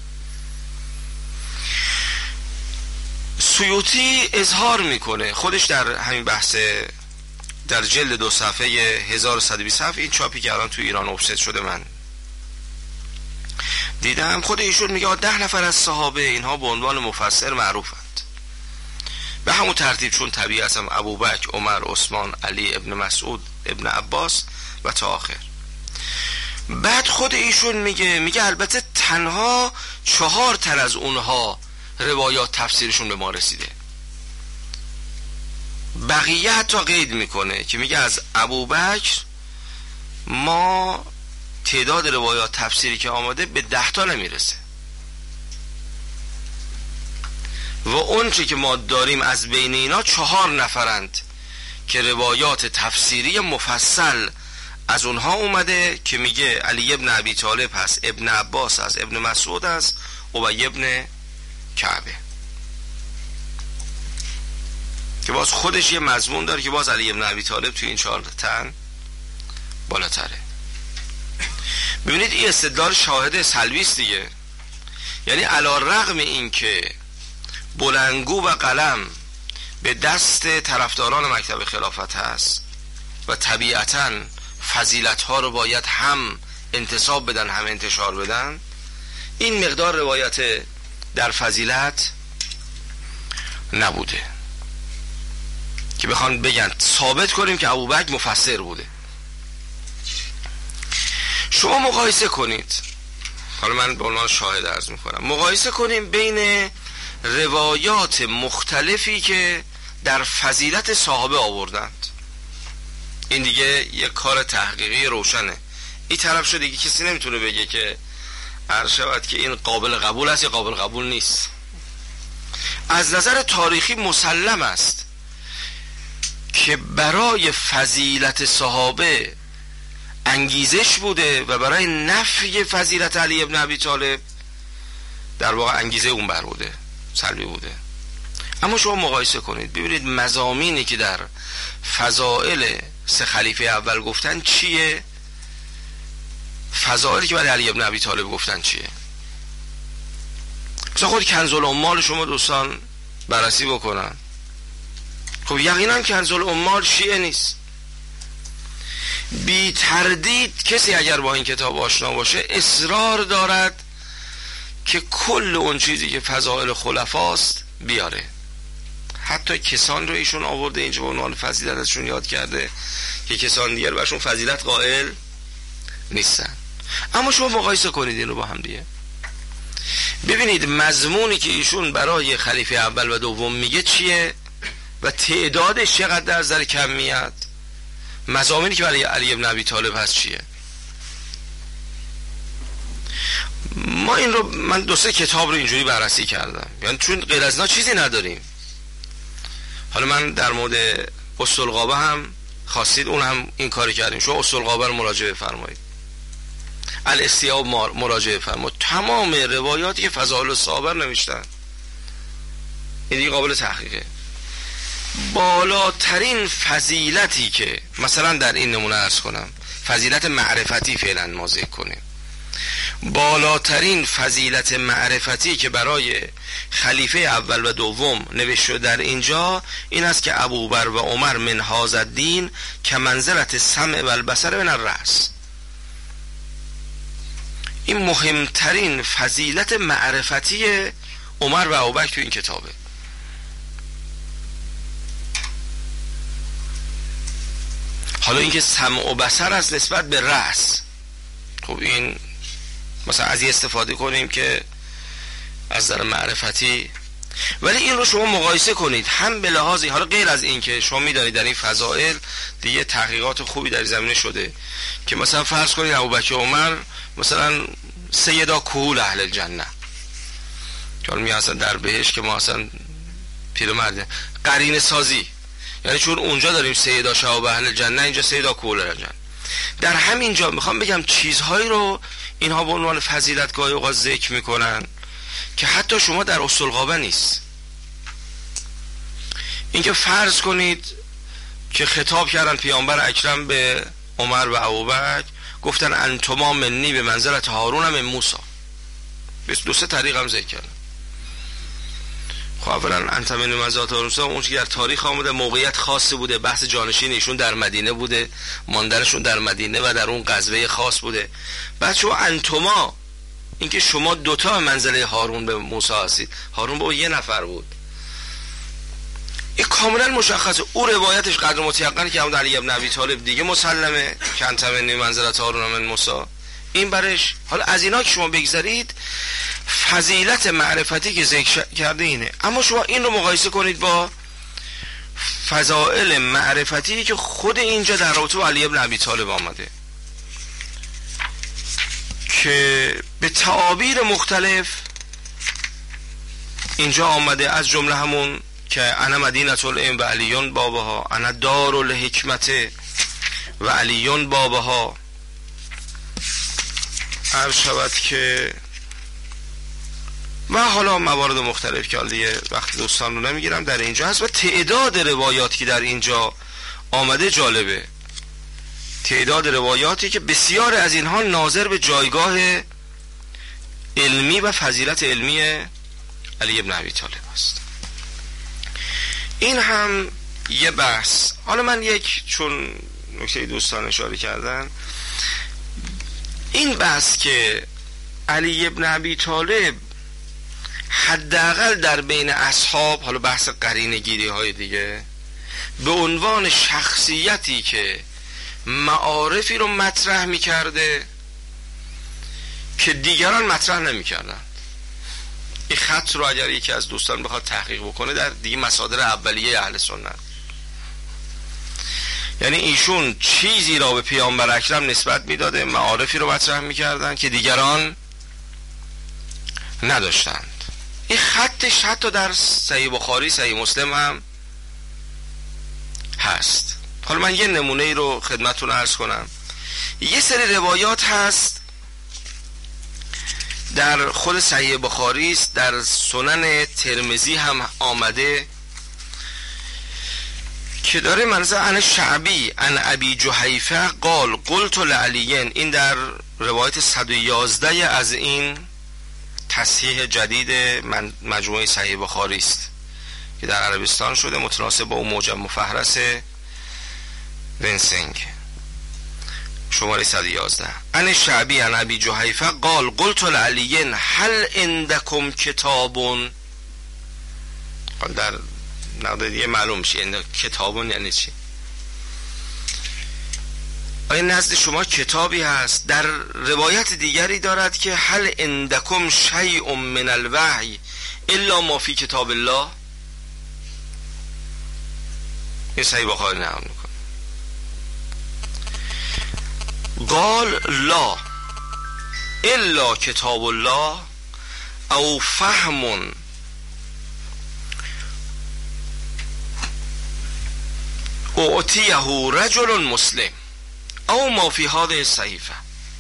[SPEAKER 2] سیوطی اظهار میکنه خودش در همین بحث در جلد 2 صفحه 1127، این چاپی که الان تو ایران افسد شده من دیدم، خود ایشون میگه 10 نفر از صحابه اینها به عنوان مفسر معروفند به همون ترتیب، چون طبیعت هم ابوبکر، عمر، عثمان، علی، ابن مسعود، ابن عباس و تا آخر. بعد خود ایشون میگه البته تنها 4 تن از اونها روایات تفسیرشون به ما رسیده. بقیه حتی قید میکنه که میگه از ابوبکر ما تعداد روایات تفسیری که آمده به 10 تا نمیرسه و اون چه که ما داریم از بین اینا 4 نفرند که روایات تفسیری مفصل از اونها اومده که میگه علی ابن ابی طالب هست، ابن عباس هست، ابن مسعود هست، ابی ابن کعبه، که باز خودش یه مضمون داره که باز علی ابن ابی طالب توی این 4 تن بالاتره. ببینید این استدلال شاهد سلبی است دیگه. یعنی علی رغم این که بلندگو و قلم به دست طرفداران مکتب خلافت هست و طبیعتاً فضیلت ها رو باید هم انتصاب بدن هم انتشار بدن، این مقدار روایت در فضیلت نبوده که بخوان بگن ثابت کنیم که ابوبکر مفسر بوده. شما مقایسه کنید، حالا من به عنوان شاهد عرض میکنم، مقایسه کنیم بین روایات مختلفی که در فضیلت صحابه آوردند. این دیگه یک کار تحقیقی روشنه. این طرف شده دیگه کسی نمیتونه بگه که عرض شود که این قابل قبول است یا قابل قبول نیست. از نظر تاریخی مسلم است که برای فضیلت صحابه انگیزش بوده و برای نفی فضیلت علی ابن ابی طالب در واقع انگیزه اون بر بوده، سلبی بوده. اما شما مقایسه کنید ببینید مضامینی که در فضائل سه خلیفه اول گفتن چیه، فضائلی که برای علی ابن ابی طالب گفتن چیه. مثلا خود کنز العمال شما دوستان بررسی بکنن، خب یقینا کنز العمال شیعه نیست. بی تردید کسی اگر با این کتاب آشنا باشه اصرار دارد که کل اون چیزی که فضائل خلفاست بیاره. حتی کسان رو ایشون آورده اینجا به عنوان فضیلت ازشون یاد کرده که کسان دیگر برشون فضیلت قائل نیستن. اما شما مقایسه کنید این رو با هم دیگه، ببینید مضمونی که ایشون برای خلیفه اول و دوم میگه چیه و تعدادش چقدر در نظر کمیت، مضامینی که برای علی ابن ابی طالب هست چیه. ما این رو من دو سه کتاب رو اینجوری بررسی کردم، یعنی چون غیر از اینا چیزی نداریم. حالا من در مورد اصولغابه هم خواستید اون هم این کاری کردیم، شما اصولغابه رو مراجعه فرمایید، الاستیاب مراجعه فرمایید، تمام روایاتی که فضائل الصحابه نوشتن این دیگه قابل تحقیقه. بالاترین فضیلتی که مثلا در این نمونه عرض کنم، فضیلت معرفتی فعلا ما ذکر کنیم، بالاترین فضیلت معرفتی که برای خلیفه اول و دوم نوشته در اینجا این است که ابوبکر و عمر من هذا الدین که منزلت السمع و البصر من الرأس. این مهمترین فضیلت معرفتی عمر و ابوبکر تو این کتابه. حالا اینکه سمع و بصر است نسبت به رأس، خب این مثلا از این استفاده کنیم که از نظر معرفتی، ولی این رو شما مقایسه کنید هم به لحاظی، حالا غیر از این که شما میدانید در این فضائل دیگه تحقیقات خوبی در زمینه شده که مثلا فرض کنید ابوبکر و عمر مثلا سیدا کهول اهل الجنه، که حالا میگن اصلا در بهشت که ما اصلا پیرمرد قرینه سازی، یعنی چون اونجا داریم سیدا شباب اهل الجنه اینجا سیدا کهول اهل الجنه. در همین جا میخوام بگم چیزهایی رو اینها به عنوان فضیلت گاهی اوقات ذکر میکنن که حتی شما در اصولغابه نیست. اینکه فرض کنید که خطاب کردن پیامبر اکرم به عمر و ابوبکر، گفتن انتما منی به منزلت هارون من موسی، دو سه طریق هم ذکر کردن. خب اولا انت من منزلت هارون موسی اون که در تاریخ آمده موقعیت خاصی بوده، بحث جانشین ایشون در مدینه بوده، ماندنشون در مدینه و در اون غزوه خاص بوده. بعد شما انتما اینکه شما دوتا منزله هارون به موسی هستید، هارون با یه نفر بود، این کاملا مشخصه. او روایتش قدر متیقنه که همون علی ابن ابی طالب دیگه مسلمه که انت من منزلت هارون من موسی، این برش. حالا از اینا که شما بگذارید فضیلت معرفتی که ذکر کرده اینه، اما شما این رو مقایسه کنید با فضائل معرفتی که خود اینجا در رابطه با علی ابن ابی طالب آمده که به تعابیر مختلف اینجا آمده، از جمله همون که انا مدینة العلم و علیون بابها، انا دار الحکمت و علیون بابها. عرض شود که و حالا موارد مختلف که حالا دیگه وقت دوستان رو نمیگیرم در اینجا هست. و تعداد روایاتی که در اینجا آمده جالبه، تعداد روایاتی که بسیار از اینها ناظر به جایگاه علمی و فضیلت علمی علی ابن ابی طالب است. این هم یه بحث. حالا من یک چون نکته دوستان اشاره کردن، این بحث که علی ابن ابی طالب حداقل در بین اصحاب، حالا بحث قرینه گیری های دیگه، به عنوان شخصیتی که معارفی رو مطرح میکرده که دیگران مطرح نمیکردن. این خط رو اگر یکی از دوستان بخواد تحقیق بکنه در دیگه مصادر اولیه اهل سنت، یعنی ایشون چیزی را به پیامبر اکرم نسبت میداده، معارفی رو مطرح میکردن که دیگران نداشتند. این خطش حتی در صحیح بخاری صحیح مسلم هم هست. حالا من یه نمونه ای رو خدمتتون عرض کنم. یه سری روایات هست در خود صحیح بخاری است، در سنن ترمذی هم آمده که داره منظر عن شعبی عن ابی جحیفه قال قلت لعلیین. این در روایت 111 از این تصحیح جدید مجموعه صحیح بخاری است که در عربستان شده، متناسب با اون موجب مفهرس ونسینگ شماره 111. عن شعبی عن ابی جحیفه قال قلت لعلیین هل عندکم کتابون. در نقطه دیگه معلوم میشه کتابون یعنی چی. آیا نزد شما کتابی هست؟ در روایت دیگری دارد که هل عندکم شیء من الوحی الا ما فی کتاب الله. این صحیح بخاری نقل میکنه. قال لا الا کتاب الله او فهم اعطیه رجل مسلم او ما فی هذه الصحیفه.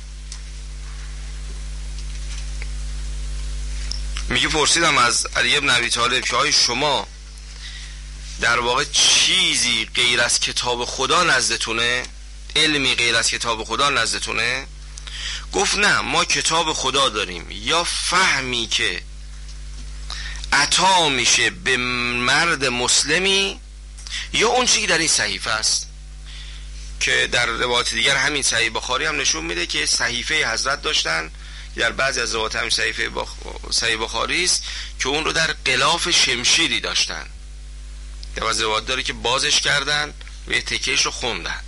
[SPEAKER 2] میگه پرسیدم از علی ابن ابی طالب که آیا شما در واقع چیزی غیر از کتاب خدا نزدتونه، علمی غیر از کتاب خدا نزدتونه؟ گفت نه، ما کتاب خدا داریم، یا فهمی که عطا میشه به مرد مسلمی، یا اون چیزی در این صحیفه است که در روایت دیگر همین صحیح بخاری هم نشون میده که صحیفه حضرت داشتن، در بعضی از روایات همین صحیح بخاری است که اون رو در غلاف شمشیری داشتن. در بعضی روایات داره که بازش کردن و یه تکیهش رو خوندن.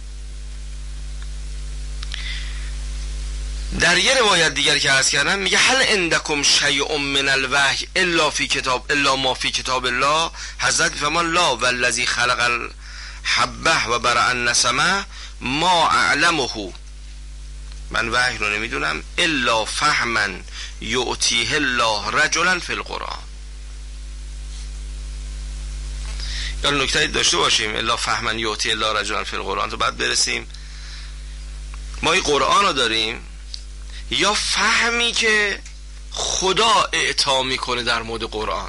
[SPEAKER 2] در یه روایت دیگر که عرض کردم میگه هل عندکم شیء من الوحی الا ما فی کتاب الله. حضرت میفرمان لا والذی خلق الحبه و برأ النسمه ما اعلمه. من وحی رو نمیدونم الا فهما یؤتیه الله رجلا فی القرآن. یا نکته داشته باشیم الا فهما یؤتیه الله رجلا فی القرآن، تو بعد برسیم ما این قرآن رو داریم یا فهمی که خدا اعطا میکنه در مورد قرآن،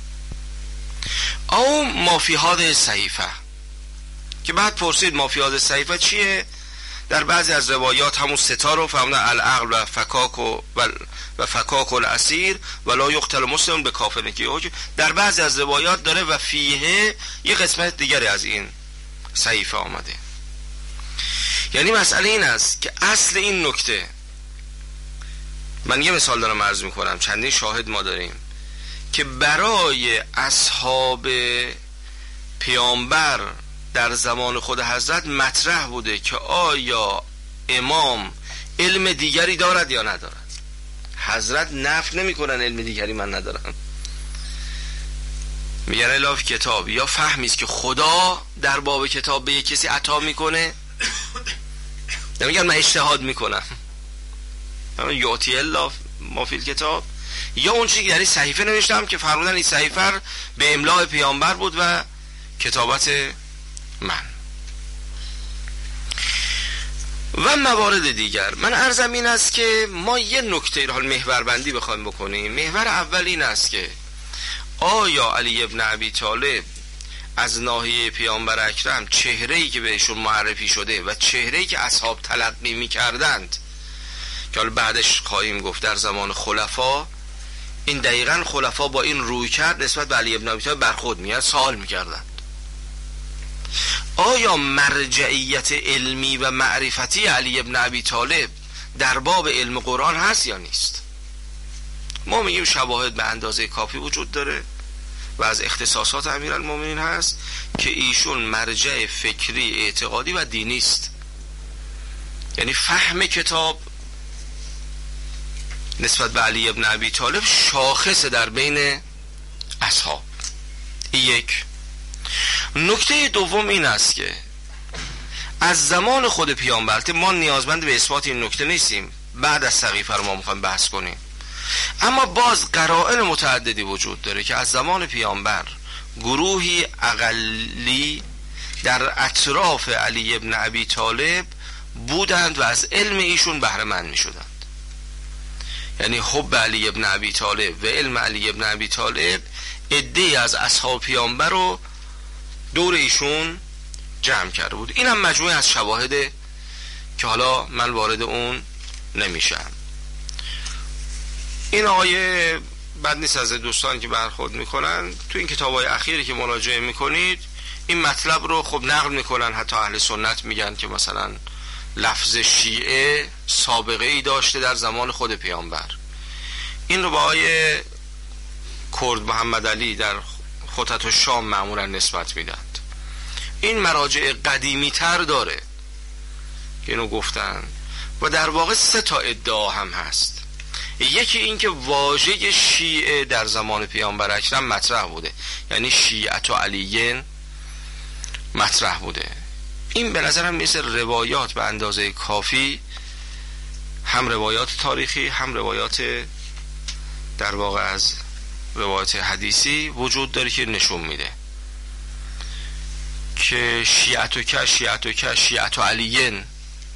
[SPEAKER 2] او ما فی هذه الصحیفه. که بعد پرسید ما فی هذه الصحیفه چیه؟ در بعضی از روایات همون ستا رو فهمدن العقل و فکاک الاسیر ولا یقتل مسلم به کافر. در بعضی از روایات داره و فیه یه قسمت دیگری از این صحیفه آمده. یعنی مسئله این است که اصل این نکته، من یه مثال دارم عرض میکنم، چندین شاهد ما داریم که برای اصحاب پیامبر در زمان خود حضرت مطرح بوده که آیا امام علم دیگری دارد یا ندارد. حضرت نفی نمیکنن علم دیگری من ندارم، میگن الا فی کتاب، یا فهمی است که خدا در باب کتاب به یک کسی عطا میکنه، نمیگن من اجتهاد میکنم، یعطی الله ما فی الکتاب، یا اون چیزی در این صحیفه نوشتم که فرمودن این صحیفه به املاء پیامبر بود و کتابت من. و موارد دیگر. من عرضم این است که ما یه نکته رو محور بندی بخوایم بکنیم. محور اول این است که آیا علی ابن ابی طالب از ناحیه پیامبر اکرم چهره‌ای که بهشون معرفی شده و چهره‌ای که اصحاب تلقی می‌کردند که حالا بعدش خواهیم گفت در زمان خلفا، این دقیقاً خلفا با این روی کرد نسبت به علی ابن ابی طالب برخورد می‌کردند، سوال می‌کردند آیا مرجعیت علمی و معرفتی علی ابن ابی طالب در باب علم قرآن هست یا نیست؟ ما میگیم شواهد به اندازه کافی وجود داره و از اختصاصات امیرالمومنین هست که ایشون مرجع فکری اعتقادی و دینی است. یعنی فهم کتاب نسبت به علی ابن ابی طالب شاخص در بین اصحاب. یک. نکته دوم این است که از زمان خود پیامبر، ما نیازمند به اثبات این نکته نیستیم، بعد از سقیفه رو ما میخوایم بحث کنیم، اما باز قرائن متعددی وجود داره که از زمان پیامبر گروهی اقلی در اطراف علی ابن ابی طالب بودند و از علم ایشون بهره مند می شدند. یعنی حب علی ابن ابی طالب و علم علی ابن ابی طالب عده‌ای از اصحاب پیامبر رو دور ایشون جمع کرده بود. این هم مجموعه از شواهده که حالا من وارد اون نمیشم. این آیه بد نیست از دوستان که برخورد میکنن تو این کتابای اخیری که مراجعه میکنید این مطلب رو خب نقل میکنن. حتی اهل سنت میگن که مثلا لفظ شیعه سابقه ای داشته در زمان خود پیامبر. این رو با آیه کرد محمد علی در خطط الشام معمولا نسبت میدند. این مراجع قدیمی تر داره که اینو گفتن و در واقع 3 تا ادعا هم هست. یکی این که واژه شیعه در زمان پیامبر اکرم مطرح بوده، یعنی شیعت و علیین مطرح بوده. این به نظرم مثل روایات به اندازه کافی، هم روایات تاریخی هم روایات در واقع از روایات حدیثی وجود داره که نشون میده که شیعت و علیین.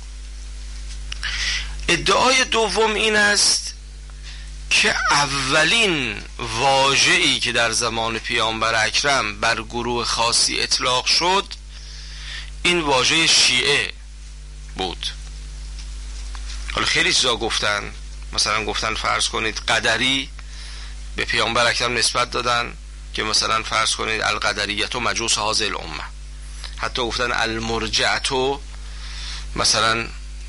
[SPEAKER 2] ادعای دوم این است که اولین واژه‌ای که در زمان پیامبر اکرم بر گروه خاصی اطلاق شد این واژه شیعه بود. حالا خیلی چیزا گفتن، مثلا گفتن فرض کنید قدری به پیامبر اکرم نسبت دادن که مثلا فرض کنید القدریت و مجوس هذه الامه. حتی گفتن المرجعه مثلا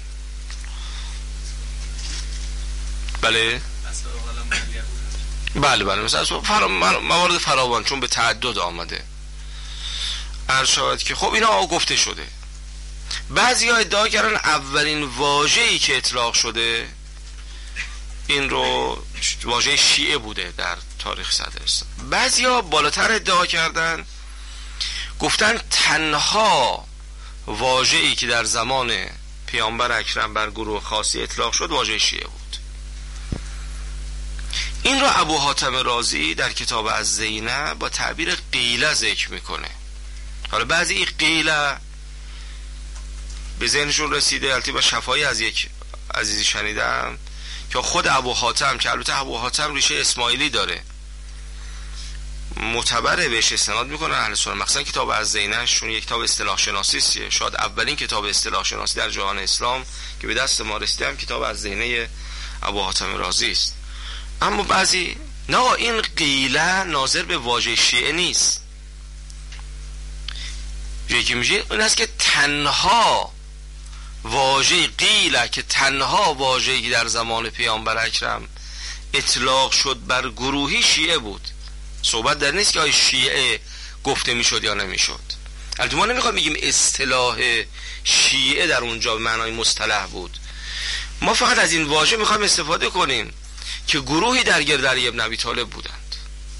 [SPEAKER 2] بله مثلا موارد فراوان چون به تعدد آمده عرض شود که خب اینا گفته شده. بعضی ها ادعا کردن اولین واژه‌ای که اطلاق شده این رو واژه شیعه بوده در تاریخ صدر اسلام. بعضی ها بالاتر ادعا کردن، گفتن تنها واژه‌ای که در زمان پیامبر اکرم بر گروه خاصی اطلاق شد واژه شیعه بود. این رو ابو حاتم رازی در کتاب از زینه با تعبیر قیله ذکر میکنه. حالا بعضی این قیله به ذهنشون رسیده، البته با شفاهی از یک عزیزی شنیدم که خود ابو حاتم، که البته ابو حاتم ریشه اسماعیلی داره، معتبره، بهش استناد میکنن اهل سنت. مثلا کتاب از زینه شون یک کتاب اصطلاح شناسی است، شاید اولین کتاب اصطلاح شناسی در جهان اسلام که به دست ما رسیده هم کتاب از زینه ابو حاتم رازی است. اما بعضی نه، این قیله ناظر به واژه شیعه نیست. یکی میشه این است که تنها واژه قیله، که تنها واژه‌ای که در زمان پیامبر اکرم اطلاق شد بر گروهی شیعه بود. صحبت در نیست که آیا شیعه گفته میشد یا نمیشد. البته ما نمیخوام بگیم اصطلاح شیعه در اونجا به معنای مصطلح بود، ما فقط از این واژه میخوایم استفاده کنیم که گروهی در گرد علی ابن ابی طالب بودند.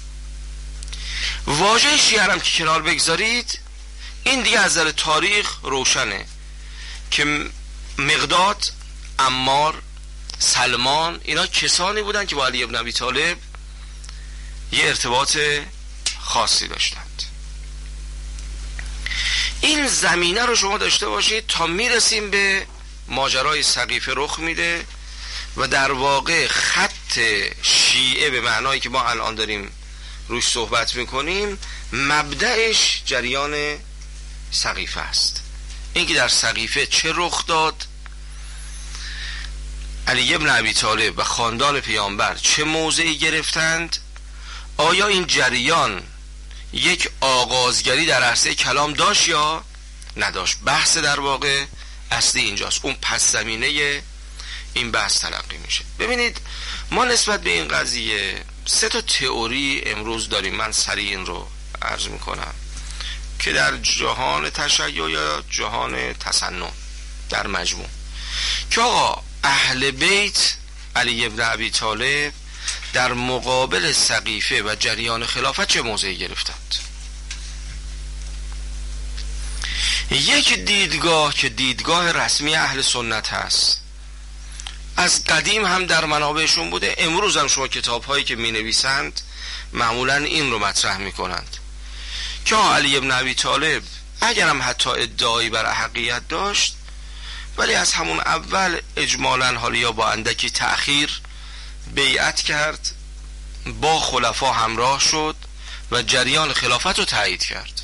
[SPEAKER 2] واژه شیعه هم که کنار بگذارید، این دیگه از نظر تاریخ روشنه که مقداد، عمار، سلمان اینا کسانی بودند که با علی ابن ابی طالب یه ارتباط خاصی داشتند. این زمینه رو شما داشته باشید تا میرسیم به ماجرای سقیفه رخ میده و در واقع خط شیعه به معنایی که ما الان داریم روش صحبت میکنیم مبدأش جریان سقیفه است. اینکه در سقیفه چه رخ داد، علی ابن ابی طالب و خاندان پیامبر چه موضعی گرفتند، آیا این جریان یک آغازگری در عرصه کلام داشت یا نداشت. بحث در واقع اصلی اینجاست، اون پس زمینه این بحث تلقی میشه. ببینید ما نسبت به این قضیه 3 تا تئوری امروز داریم. من سریع این رو عرض میکنم که در جهان تشیع یا جهان تسنن در مجموع، که آقا اهل بیت علی ابن ابی طالب در مقابل سقیفه و جریان خلافت چه موضعی گرفتند. یک دیدگاه که دیدگاه رسمی اهل سنت هست، از قدیم هم در منابعشون بوده، امروز هم شما کتاب هایی که می نویسند معمولا این رو مطرح می کنند که علی ابن ابی طالب اگرم حتی ادعایی بر احقیت داشت، ولی از همون اول اجمالاً حالا یا با اندکی تأخیر بیعت کرد، با خلفا همراه شد و جریان خلافت رو تایید کرد.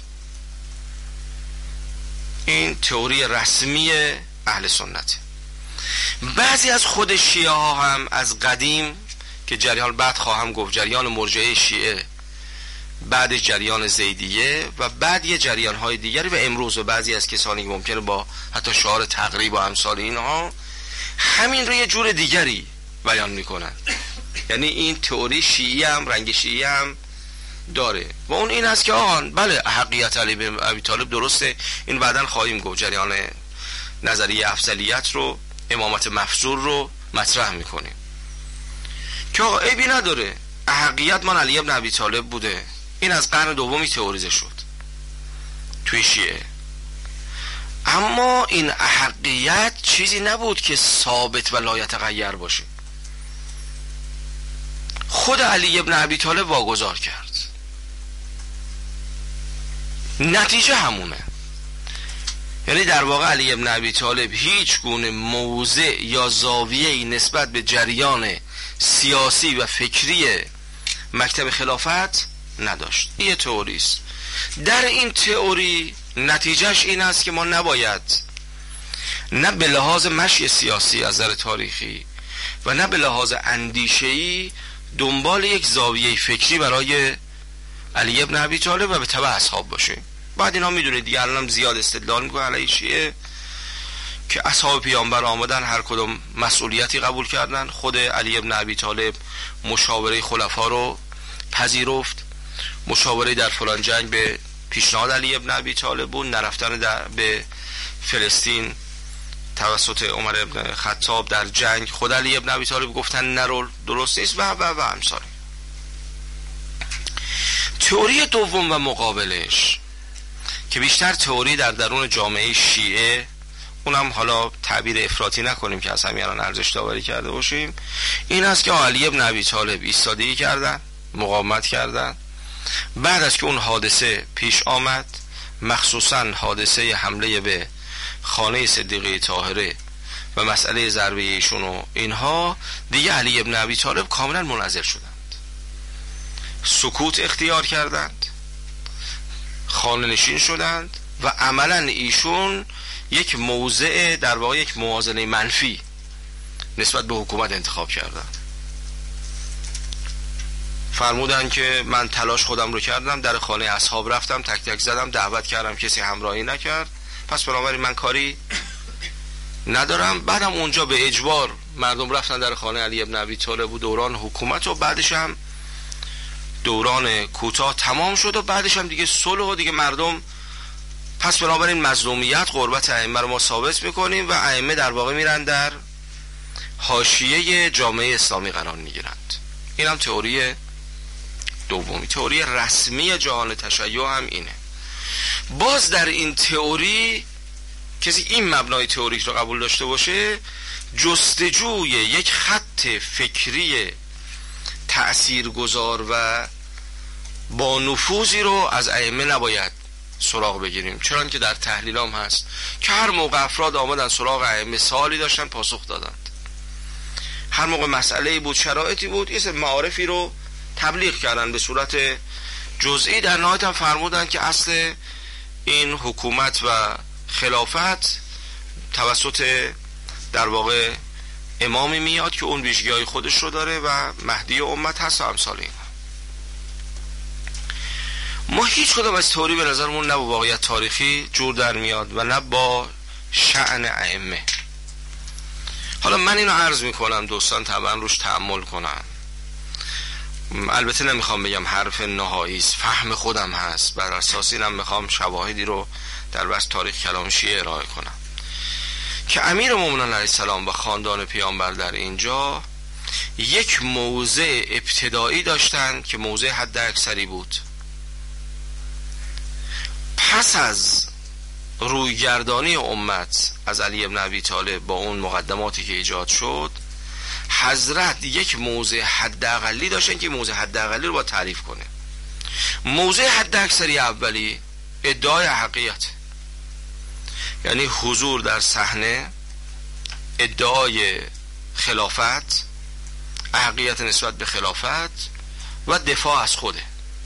[SPEAKER 2] این تئوری رسمی اهل سنت. بعضی از خود شیعه ها هم از قدیم که جریان، بعد خواهم گفت جریان مرجعه شیعه، بعد جریان زیدیه و بعد یه جریان های دیگری و امروز و بعضی از کسانی که ممکنه با حتی شعار تقریب و امثال اینها همین رو یه جور دیگری بیان میکنن. یعنی این تئوری شیعی هم رنگ شیعی هم داره و اون این است که آن بله حقیقت علی بن ابی طالب درسته. این بعداً خواهیم گفت جریان نظریه افضلیت رو، امامت مفضول رو مطرح میکنیم که آقا عیبی نداره، حقیقت من علی بن ابی طالب بوده. این از قرن دومی تئوریزه شد توی شیعه، اما این حقیقت چیزی نبود که ثابت و لا یتغیر باشه. خود علی بن ابی طالب واگذار کرد، نتیجه همونه. یعنی در واقع علی بن ابی طالب هیچ گونه موضع یا زاویه‌ای نسبت به جریان سیاسی و فکری مکتب خلافت نداشت. این تئوری است. در این تئوری نتیجهش این است که ما نباید نه به لحاظ مشی سیاسی از نظر تاریخی و نه به لحاظ اندیشه‌ای دنبال یک زاویه فکری برای علی ابن ابی طالب و به تبع اصحاب باشیم. بعد اینا میدونید دیگه الان زیاد استدلال میکنه علیه شیعه که اصحاب پیامبر آمدن هر کدوم مسئولیتی قبول کردن. خود علی ابن ابی طالب مشاوره خلفا رو پذیرفت، مشاوره در فلان جنگ به پیشنهاد علی ابن ابی طالب بود، نرفتن به فلسطین توسط عمر ابن خطاب در جنگ خود علی ابن ابی طالب گفتن نرو، درست نیست و امثال. تئوری دوم و مقابلش که بیشتر تئوری در درون جامعه شیعه، اونم حالا تعبیر افراطی نکنیم که از همین الان ارزش داوری کرده باشیم، این است که علی ابن ابی طالب ایستادگی کردن، مقاومت کردن. بعد از که اون حادثه پیش آمد، مخصوصا حادثه حمله به خانه صدیقه طاهره و مسئله ضربه ایشون و اینها، دیگه علی ابن ابی طالب کاملا منعزل شدند، سکوت اختیار کردند، خانه نشین شدند و عملا ایشون یک موضع در واقع یک موازنه منفی نسبت به حکومت انتخاب کردند. فرمودن که من تلاش خودم رو کردم، در خانه اصحاب رفتم، تک تک زدم، دعوت کردم، کسی همراهی نکرد، پس بنابراین من کاری ندارم. بعدم اونجا به اجبار مردم رفتن در خانه علی ابن ابی طالب و دوران حکومت و بعدش هم دوران کوتاه تمام شد و بعدش هم دیگه صلح و دیگه مردم، پس بنابراین مظلومیت قربت ائمه رو ما ثابت میکنیم و ائمه در واقع میرن در حاشیه جامعه اسلامی قرار میگیرند. این هم تئوری دومی. تئوری رسمی جهان تشیع هم اینه. باز در این تئوری کسی این مبنای تئوریک رو قبول داشته باشه، جستجوی یک خط فکری تأثیرگذار و با نفوذی رو از ائمه نباید سراغ بگیریم، چرا که در تحلیل هم هست که هر موقع افراد آمدن سراغ ائمه سوالی داشتن پاسخ دادند، هر موقع مسئله بود شرایطی بود یه معارفی رو تبلیغ کردن به صورت جزئی. در نهایت هم فرمودن که اصل این حکومت و خلافت توسط در واقع امامی میاد که اون ویژگی‌های خودش رو داره و مهدی امت هست و امثال این. ما هیچ کدام از تئوری به نظرمون نه با واقعیت تاریخی جور در میاد و نه با شأن ائمه. حالا من اینو عرض میکنم دوستان طبعا روش تأمل کنن، البته نمیخوام بگم حرف نهایی است، فهم خودم هست، بر اساس اینم میخوام شواهدی رو در بحث تاریخ کلام شیعه ارائه کنم که امیرالمومنین علیه السلام و خاندان پیامبر در اینجا یک موضع ابتدایی داشتند که موضع حد اکثری بود. پس از رویگردانی امت از علی ابن ابی طالب با اون مقدماتی که ایجاد شد، حضرت یک موضع حداقلی داشتن که موضع حداقلی رو با تعریف کنه. موضع حداکثری اولی ادعای حقیقت، یعنی حضور در صحنه، ادعای خلافت، حقیقت نسبت به خلافت و دفاع از خوده.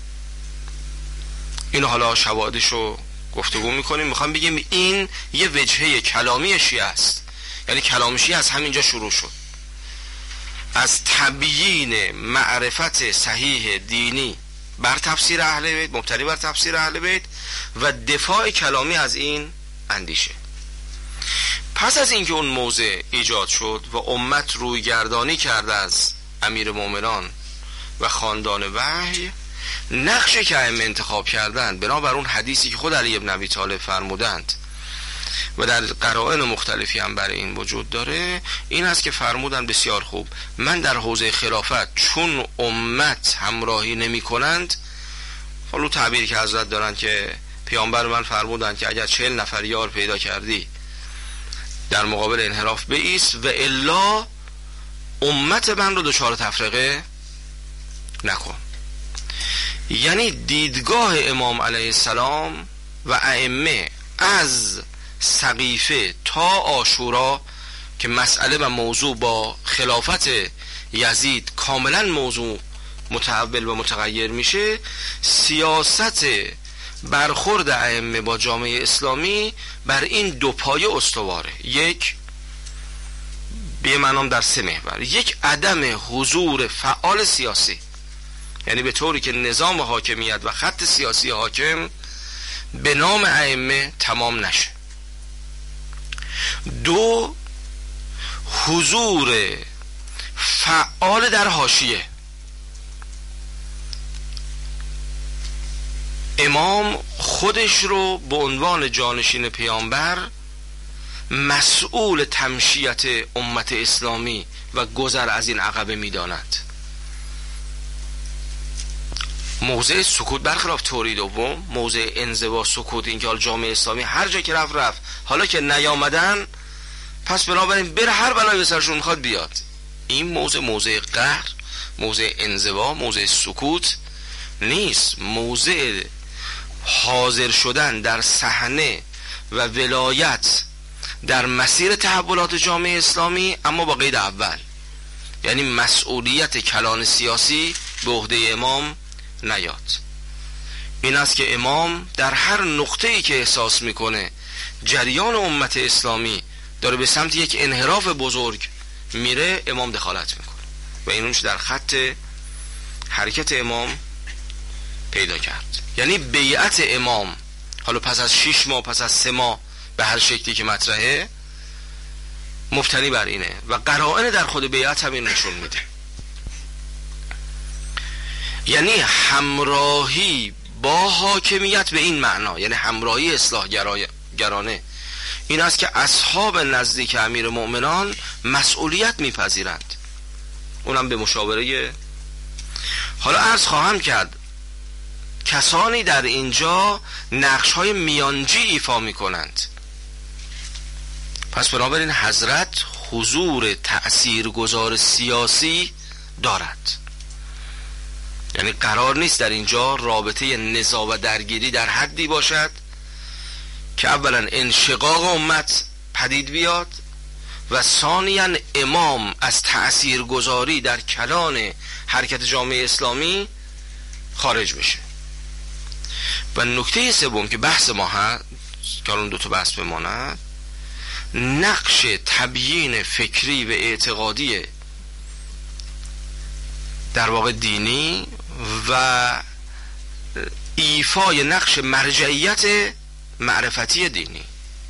[SPEAKER 2] اینو حالا شواهدش رو گفتگو میکنیم. میخوام بگیم این یه وجهه کلامی شیعه است، یعنی کلام شیعه از همینجا شروع شد، از تبیین معرفت صحیح دینی بر تفسیر اهل بیت، مبتنی بر تفسیر اهل بیت و دفاع کلامی از این اندیشه. پس از اینکه اون موضع ایجاد شد و امت روی گردانی کرده از امیر مومنان و خاندان وحی، نقشی که ائمه انتخاب کردند بنابر اون حدیثی که خود علی ابن ابی طالب فرمودند و در قرائن مختلفی هم برای این وجود داره، این است که فرمودند بسیار خوب، من در حوزه خلافت چون امت همراهی نمی کنند، حالا تعبیری که حضرت دارند که پیامبر من فرمودند که اگر 40 نفر یار پیدا کردی در مقابل انحراف بایست و الا امت من رو دچار تفرقه نکن. یعنی دیدگاه امام علیه السلام و ائمه از سقیفه تا عاشورا که مسئله و موضوع با خلافت یزید کاملا موضوع متحول و متغیر میشه، سیاست برخورد ائمه با جامعه اسلامی بر این دو پایه استواره. یک، به معنام در 3 محور. یک، عدم حضور فعال سیاسی، یعنی به طوری که نظام حاکمیت و خط سیاسی حاکم به نام ائمه تمام نشه. 2، حضور فعال در حاشیه. امام خودش رو به عنوان جانشین پیامبر مسئول تمشیت امت اسلامی و گذر از این عقبه می‌داند. موضع سکوت برخلاف توری دوم، موضع انزوا سکوت، این که حال جامعه اسلامی هر جا که رفت، حالا که نیامدن پس بنابراین بره هر بلایی به سرشون میخواد بیاد. این موضع قهر، موضع انزوا، موضع سکوت نیست. موضع حاضر شدن در صحنه و ولایت در مسیر تحولات جامعه اسلامی، اما با قید اول، یعنی مسئولیت کلان سیاسی به عهده امام نیاد. این است که امام در هر نقطه‌ای که احساس میکنه جریان امت اسلامی داره به سمت یک انحراف بزرگ میره، امام دخالت میکنه و اینو میشه در خط حرکت امام پیدا کرد. یعنی بیعت امام، حالا پس از 6 ماه، پس از 3 ماه، به هر شکلی که مطرحه، مبتنی بر اینه و قرائن در خود بیعت همین نشون میده. یعنی همراهی با حاکمیت به این معنا، یعنی همراهی اصلاح گرانه، این است که اصحاب نزدیک امیر مؤمنان مسئولیت میپذیرند، اونم به مشاوره. حالا عرض خواهم کرد کسانی در اینجا نقش‌های میانجی ایفا میکنند. پس بنابراین حضرت حضور تأثیرگذار سیاسی دارد، یعنی قرار نیست در اینجا رابطه نزاع و درگیری در حدی باشد که اولا انشقاق امت پدید بیاد و ثانیاً امام از تأثیرگذاری در کلان حرکت جامعه اسلامی خارج بشه. و نکته سوم که بحث ما هست، که اون 2 بحث بماند، نقش تبیین فکری و اعتقادی در واقع دینی و ایفای نقش مرجعیت معرفتی دینی.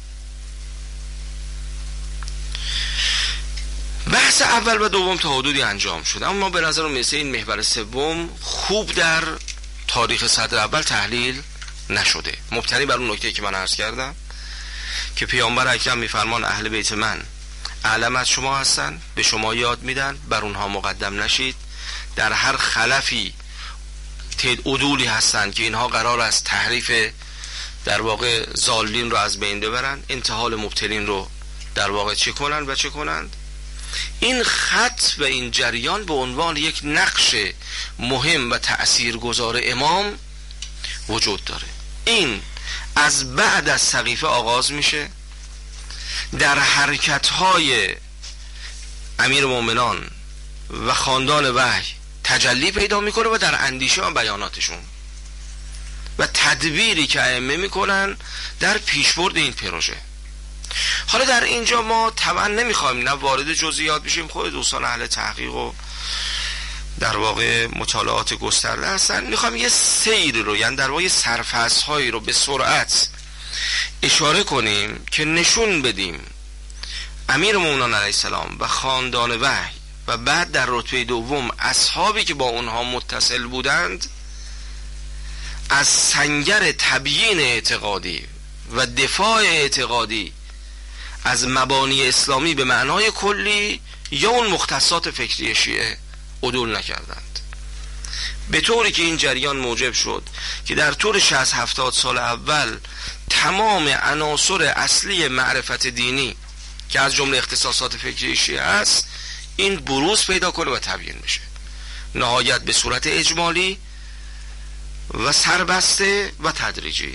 [SPEAKER 2] بحث اول و دوم تا حدودی انجام شد، اما به نظر میرسه این محور سوم خوب در تاریخ صدر اول تحلیل نشده، مبتنی بر اون نکته که من عرض کردم که پیامبر اکرم میفرمان اهل بیت من اعلم از شما هستن، به شما یاد میدن، بر اونها مقدم نشید. در هر خلفی عدولی هستند که اینها قرار است تحریف در واقع ضالین رو از بین ببرن، انتحال مبتلین رو در واقع چه کنند. این خط و این جریان به عنوان یک نقش مهم و تأثیرگذار امام وجود داره. این از بعد از سقیفه آغاز میشه، در حرکت‌های امیر مومنان و خاندان وحی تجلی پیدا میکنه و در اندیشه و بیاناتشون و تدبیری که ائمه میکنن در پیشبرد این پروژه. حالا در اینجا ما طبعا نمیخوایم نه وارد جزئیات بشیم، خود دوستان اهل تحقیق و در واقع مطالعات گسترده هستن، میخوایم یه سیر رو، یعنی در واقع سرفصل‌هایی رو به سرعت اشاره کنیم که نشون بدیم امیر مومنان علیه السلام و خاندان وحی و بعد در رتبه دوم اصحابی که با اونها متصل بودند از سنگر تبیین اعتقادی و دفاع اعتقادی از مبانی اسلامی به معنای کلی یا اون مختصات فکری شیعه عدول نکردند، به طوری که این جریان موجب شد که در طول 60-70 سال اول تمام عناصر اصلی معرفت دینی که از جمله اختصاصات فکری شیعه است این بروز پیدا کنه و تبیین بشه، نهایت به صورت اجمالی و سربسته و تدریجی.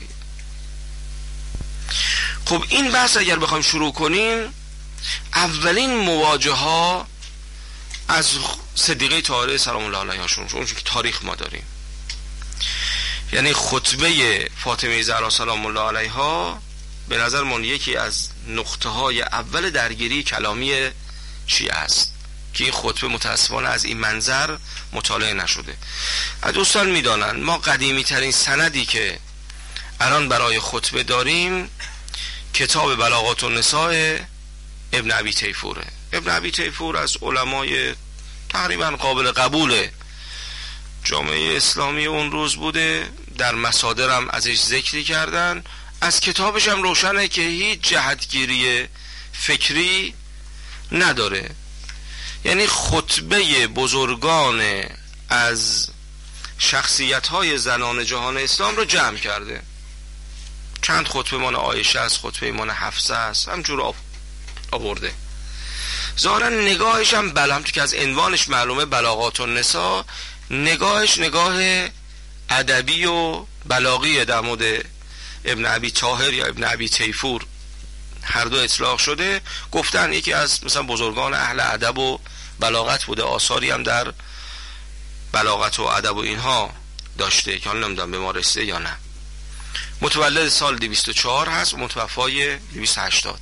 [SPEAKER 2] خب این بحث اگر بخوایم شروع کنیم، اولین مواجهه ها از صدیقه طاهره سلام الله علیهاشون، چون که تاریخ ما داریم، یعنی خطبه فاطمه زهرا سلام الله علیها به نظر من یکی از نقطه های اول درگیری کلامی شیعه است که این خطبه متاسفانه از این منظر مطالعه نشده. دوستان میدانن ما قدیمی ترین سندی که الان برای خطبه داریم کتاب بلاغات النساء ابن ابی تیفوره. ابن ابی تیفور از علمای تقریبا قابل قبول جامعه اسلامی اون روز بوده، در مصادر هم ازش ذکری کردن، از کتابش هم روشنه که هیچ جهتگیری فکری نداره، یعنی خطبه بزرگان از شخصیت‌های زنان جهان اسلام رو جمع کرده. چند خطبه مال عایشه است، خطبه مال حفصه است، همجور آورده. ظاهرا نگاهش هم همونطور که از عنوانش معلومه بلاغات النساء، نگاهش نگاه ادبی و بلاغی در مورد ابن ابی طاهر یا ابن ابی تیفور هر دو اطلاق شده. گفتن یکی از مثلا بزرگان اهل ادب و بلاغت بوده، آثاری هم در بلاغت و ادب و اینها داشته که حالا نمیدونم به ما رسیده یا نه. متولد سال 204 هست و متوفای 280.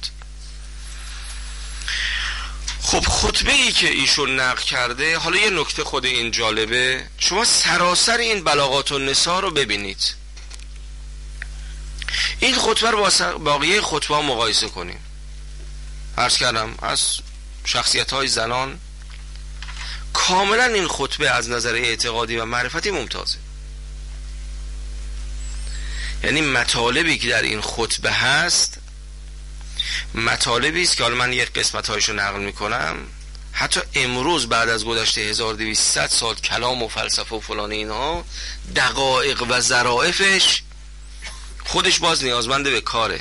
[SPEAKER 2] خب خطبه ای که ایشون نقل کرده، حالا یه نکته خود این جالبه، شما سراسر این بلاغات النساء رو ببینید، این خطبه رو با باقیه خطبه ها مقایسه کنیم. عرض کردم از شخصیت های زنان کاملا این خطبه از نظر اعتقادی و معرفتی ممتازه، یعنی مطالبی که در این خطبه هست مطالبی است که حالا من یک قسمت هایشو نقل میکنم، حتی امروز بعد از گذشته 1200 سال کلام و فلسفه و فلان اینها دقایق و ظرافش خودش باز نیازمنده به کاره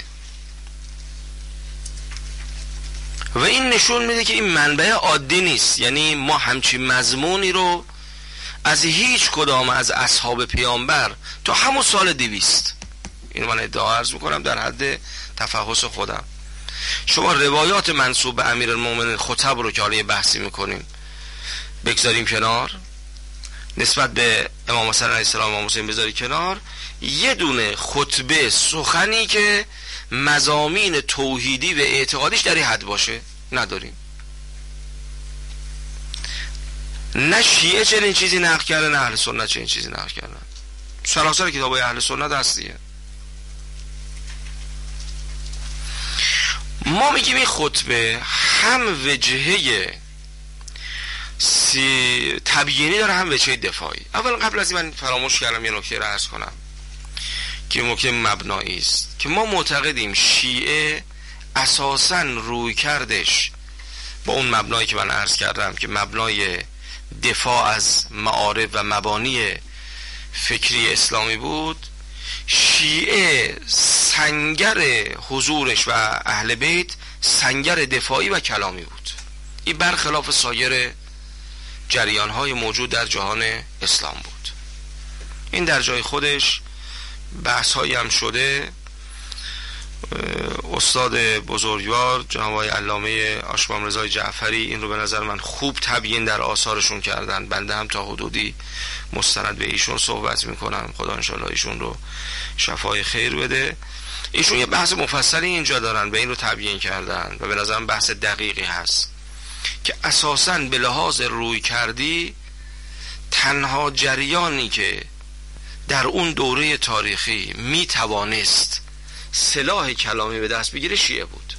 [SPEAKER 2] و این نشون میده که این منبع عادی نیست. یعنی ما همچین مضمونی رو از هیچ کدام از اصحاب پیامبر تا همون سال 200، اینو من ادعا عرض میکنم در حد تفحص خودم، شما روایات منسوب به امیرالمومنین خطب رو که حالا یه بحثی میکنیم بگذاریم کنار، نسبت به امام حسن علیه السلام و امام حسین بذاری کنار، یه دونه خطبه سخنی که مضامین توحیدی و اعتقادیش در این حد باشه نداریم. نه شیعه چنین چیزی نقل کرده، نه اهل سنت چنین چیزی نقل کردن. سراسر کتابای اهل سنت هستیه. ما میگیم این خطبه هم وجهه تبیینی داره هم وجهه دفاعی. اول قبل از این من فراموش کردم یه نکته رو عرض کنم که نکته مبنایی است که ما معتقدیم شیعه اساساً روی کردش با اون مبنایی که من عرض کردم که مبنای دفاع از معارف و مبانی فکری اسلامی بود. شیعه سنگر حضورش و اهل بیت سنگر دفاعی و کلامی بود، این برخلاف سایر جریان‌های موجود در جهان اسلام بود. این در جای خودش بحث‌هایی هم شده. استاد بزرگوار جناب آقای علامه آشبام رضای جعفری این رو به نظر من خوب تبیین در آثارشون کردن. بنده هم تا حدودی مستند به ایشون صحبت میکنم، خدا انشالله ایشون رو شفای خیر بده. ایشون یه بحث مفصلی اینجا دارن، به این رو تبیین کردن و به نظرم بحث دقیقی هست که اساساً به لحاظ روی کردی تنها جریانی که در اون دوره تاریخی می توانست سلاح کلامی به دست بگیره شیعه بود.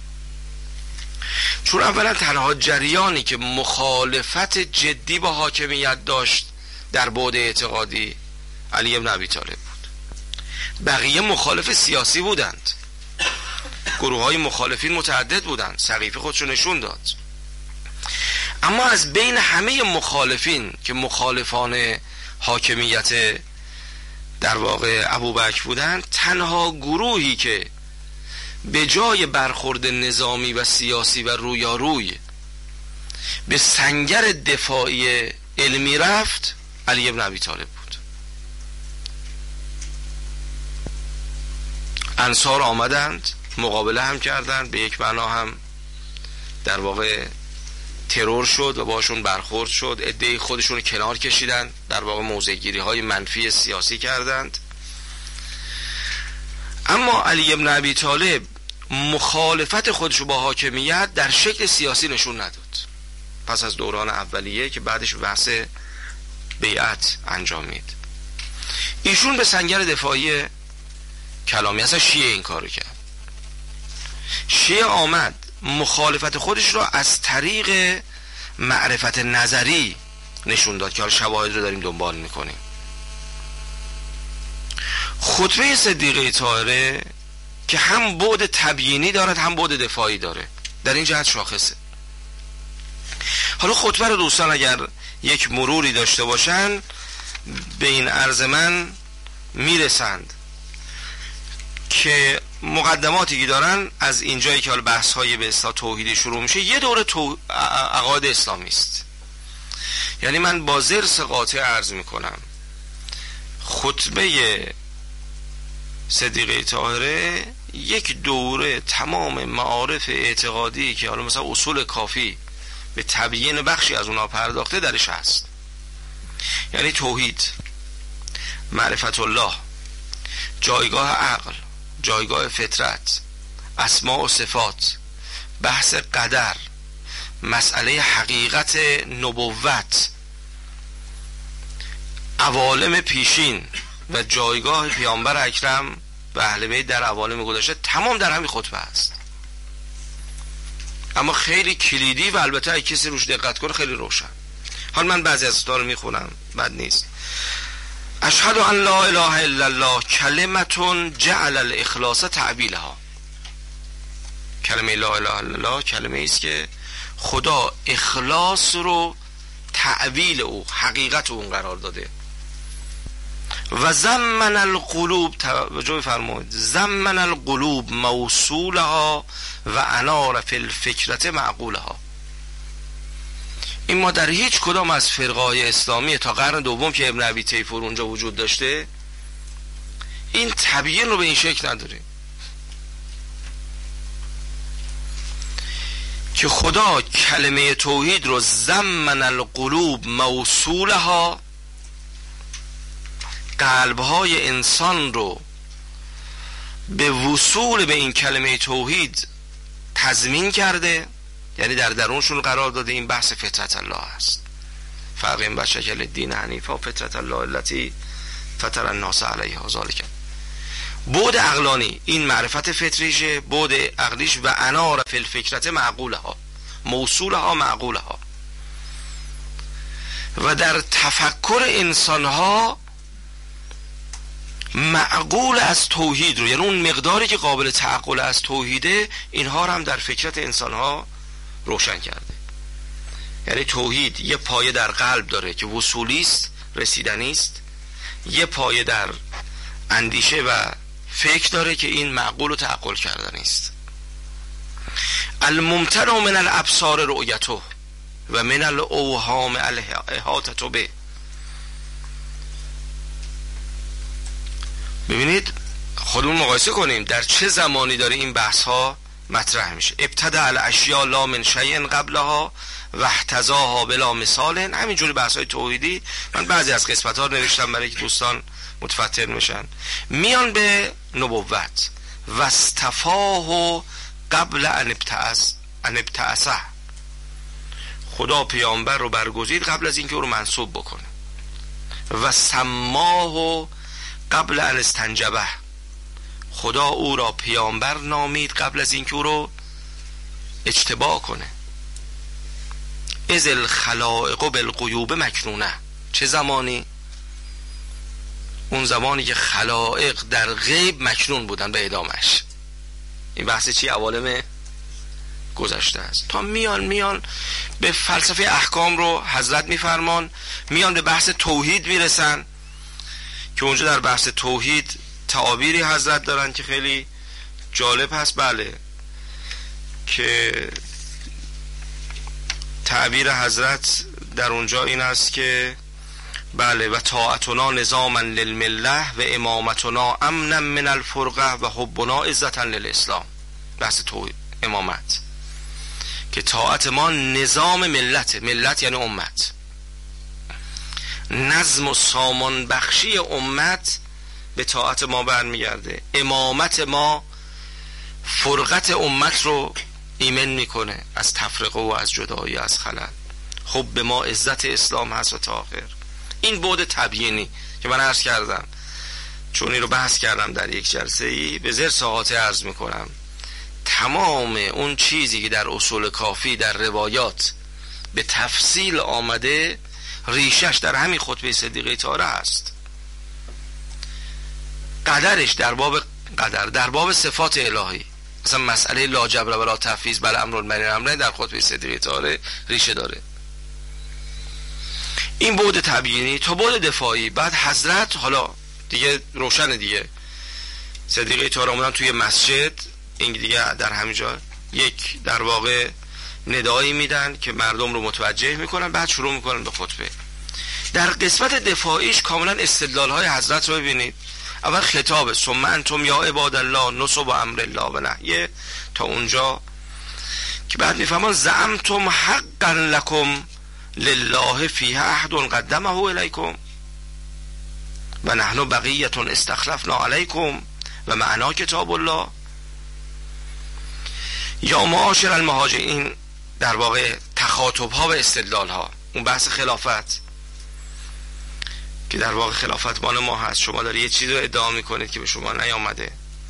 [SPEAKER 2] چون اولا تنها جریانی که مخالفت جدی با حاکمیت داشت در بعد اعتقادی علی بن ابی طالب بود. بقیه مخالف سیاسی بودند، گروه های مخالفین متعدد بودند، سقیفی خودشو نشون داد. اما از بین همه مخالفین که مخالفان حاکمیت در واقع ابوبکر بودند، تنها گروهی که به جای برخورد نظامی و سیاسی و رویاروی به سنگر دفاعی علمی رفت علی بن ابی طالب بود. انصار آمدند، مقابله هم کردند، به یک معنا هم در واقع ترور شد و باشون برخورد شد. عده‌ای خودشون کنار کشیدن، در واقع موضع‌گیری های منفی سیاسی کردند. اما علی بن ابی طالب مخالفت خودش با حاکمیت در شکل سیاسی نشون نداد. پس از دوران اولیه که بعدش بحث بیعت انجامید، ایشون به سنگر دفاعی کلامی، اصلا شیعه این کارو کرد. شیعه آمد مخالفت خودش را از طریق معرفت نظری نشون داد که حالا شواهد رو داریم دنبال میکنیم. خطبه صدیقه طاهره که هم بعد تبیینی دارد هم بعد دفاعی داره، در این جهت شاخصه. حالا خطبه رو دوستان اگر یک مروری داشته باشن به این عرض من میرسند که مقدماتی که دارن از اینجایی که حالا بحث های به اصطلاح توحیدی شروع میشه، یه دوره عقاید اسلامی است. یعنی من با ضرس قاطع عرض میکنم خطبه صدیقه طاهره یک دوره تمام معارف اعتقادی که حالا مثلا اصول کافی به تبیین بخشی از اونها پرداخته درش هست. یعنی توحید، معرفت الله، جایگاه عقل، جایگاه فطرت، اسماء و صفات، بحث قدر، مسئله حقیقت نبوت، عوالم پیشین و جایگاه پیامبر اکرم و اهل بیت در عوالم گذشته، تمام در همین خطبه است. اما خیلی کلیدی و البته اگه کسی روش دقت کنه خیلی روشن. حالا من بعضی از اسطوره میخونم، بد نیست. اشهد ان لا اله الا الله کلمتون جعل الاخلاص تعبیلها. کلمه لا اله الا الله کلمه است که خدا اخلاص رو تعبیل او، حقیقت اون قرار داده. و زمن القلوب، توجه فرمایید، زمن القلوب موصولها و انار فی الفکرت معقولها. این ما در هیچ کدام از فرقه‌های اسلامی تا قرن دوم که ابن ابی تیفور اونجا وجود داشته این تبیین رو به این شکل نداریم که خدا کلمه توحید رو زمن القلوب موصولها، قلب‌های انسان رو به وصول به این کلمه توحید تضمین کرده، یعنی در درونشون قرار داده. این بحث فطرت الله است. فرق این بچه که دین حنیفه و فطرت الله التي فطر الناس علیها ذالک. بعد عقلانی این معرفت فطریشه، بعد عقلیش و انار فی الفکرت معقولها، موصولها معقولها. و در تفکر انسانها معقول از توحید رو، یعنی اون مقداری که قابل تعقل از توحیده، اینها رو هم در فکرت انسانها روشن کرده. یعنی توحید یه پایه در قلب داره که وصولی است، رسیدنی است، یه پایه در اندیشه و فکر داره که این معقول و تعقل کردنی است. الممتنع من الابصار رؤیته و من الاوهام احاطه به. ببینید خودمون مقایسه کنیم در چه زمانی داره این بحث ها مطرح میشه. ابتدع الاشیاء لا من شیء قبلها و احتضاها بلا مثال. همینجوری بحث های توحیدی من بعضی از قسمت ها نوشتم برای که دوستان متفطر میشن. میان به نبوت و استفاه قبل ان ابتعثه، خدا پیامبر رو برگزید قبل از اینکه او رو منصوب بکنه. و سماه قبل ان استنجبه، خدا او را پیامبر نامید قبل از اینکه او رو اجتبا کنه. اذ الخلائق بالغیوب مکنونه، چه زمانی؟ اون زمانی که خلائق در غیب مکنون بودن به ادامش. این بحث چی؟ عوالم گذشته است. تا میان به فلسفه احکام رو حضرت میفرمان، میان به بحث توحید میرسن که اونجا در بحث توحید تعابیری حضرت دارن که خیلی جالب هست. بله، که تعبیر حضرت در اونجا این است که بله و طاعتنا نظاما للمله و امامتنا امنا من الفرقه و حبنا عزتا للاسلام. بحث توحید امامت که طاعت ما نظام ملت یعنی امت، نظم و سامان بخشی امت به طاعت ما برمیگرده. امامت ما فرقت امت رو ایمن میکنه از تفرقه و از جدایی از خلل. خب به ما عزت اسلام هست و تا آخر. این بعد تبیینی که من عرض کردم، چون این رو بحث کردم در یک جلسه ای، به زیر ساعته عرض میکنم تمام اون چیزی که در اصول کافی در روایات به تفصیل آمده ریشش در همین خطبه صدیقه طاهره هست. قدرش در باب قدر، در باب صفات الهی، مثلا مسئله لا جبر ولا تفویض بل امر من امر در خطبه صدیقه طاهره ریشه داره. این بعد تبیینی تا بعد دفاعی. بعد حضرت حالا دیگه روشن دیگه، صدیقه طاهره اومدن توی مسجد، این دیگه در همینجا یک در واقع ندایی میدن که مردم رو متوجه میکنن، بعد شروع میکنن به خطبه. در قسمت دفاعیش کاملا استدلال های حضرت رو ببینید. اول خطاب ثم انتم یا عباد الله نصب امر الله و نهیه تا اونجا که بعد میفهمن زعمتم حقا لکم لله فیه عهد قدمه الیکم و نحن بقیه استخلفنا علیکم و معنا کتاب الله. یا معاشر المهاجرین، در واقع تخاطب ها و استدلال ها، اون بحث خلافت که در واقع خلافت مال ما هست، شما داری یه چیز رو ادعا میکنید که به شما نیامده.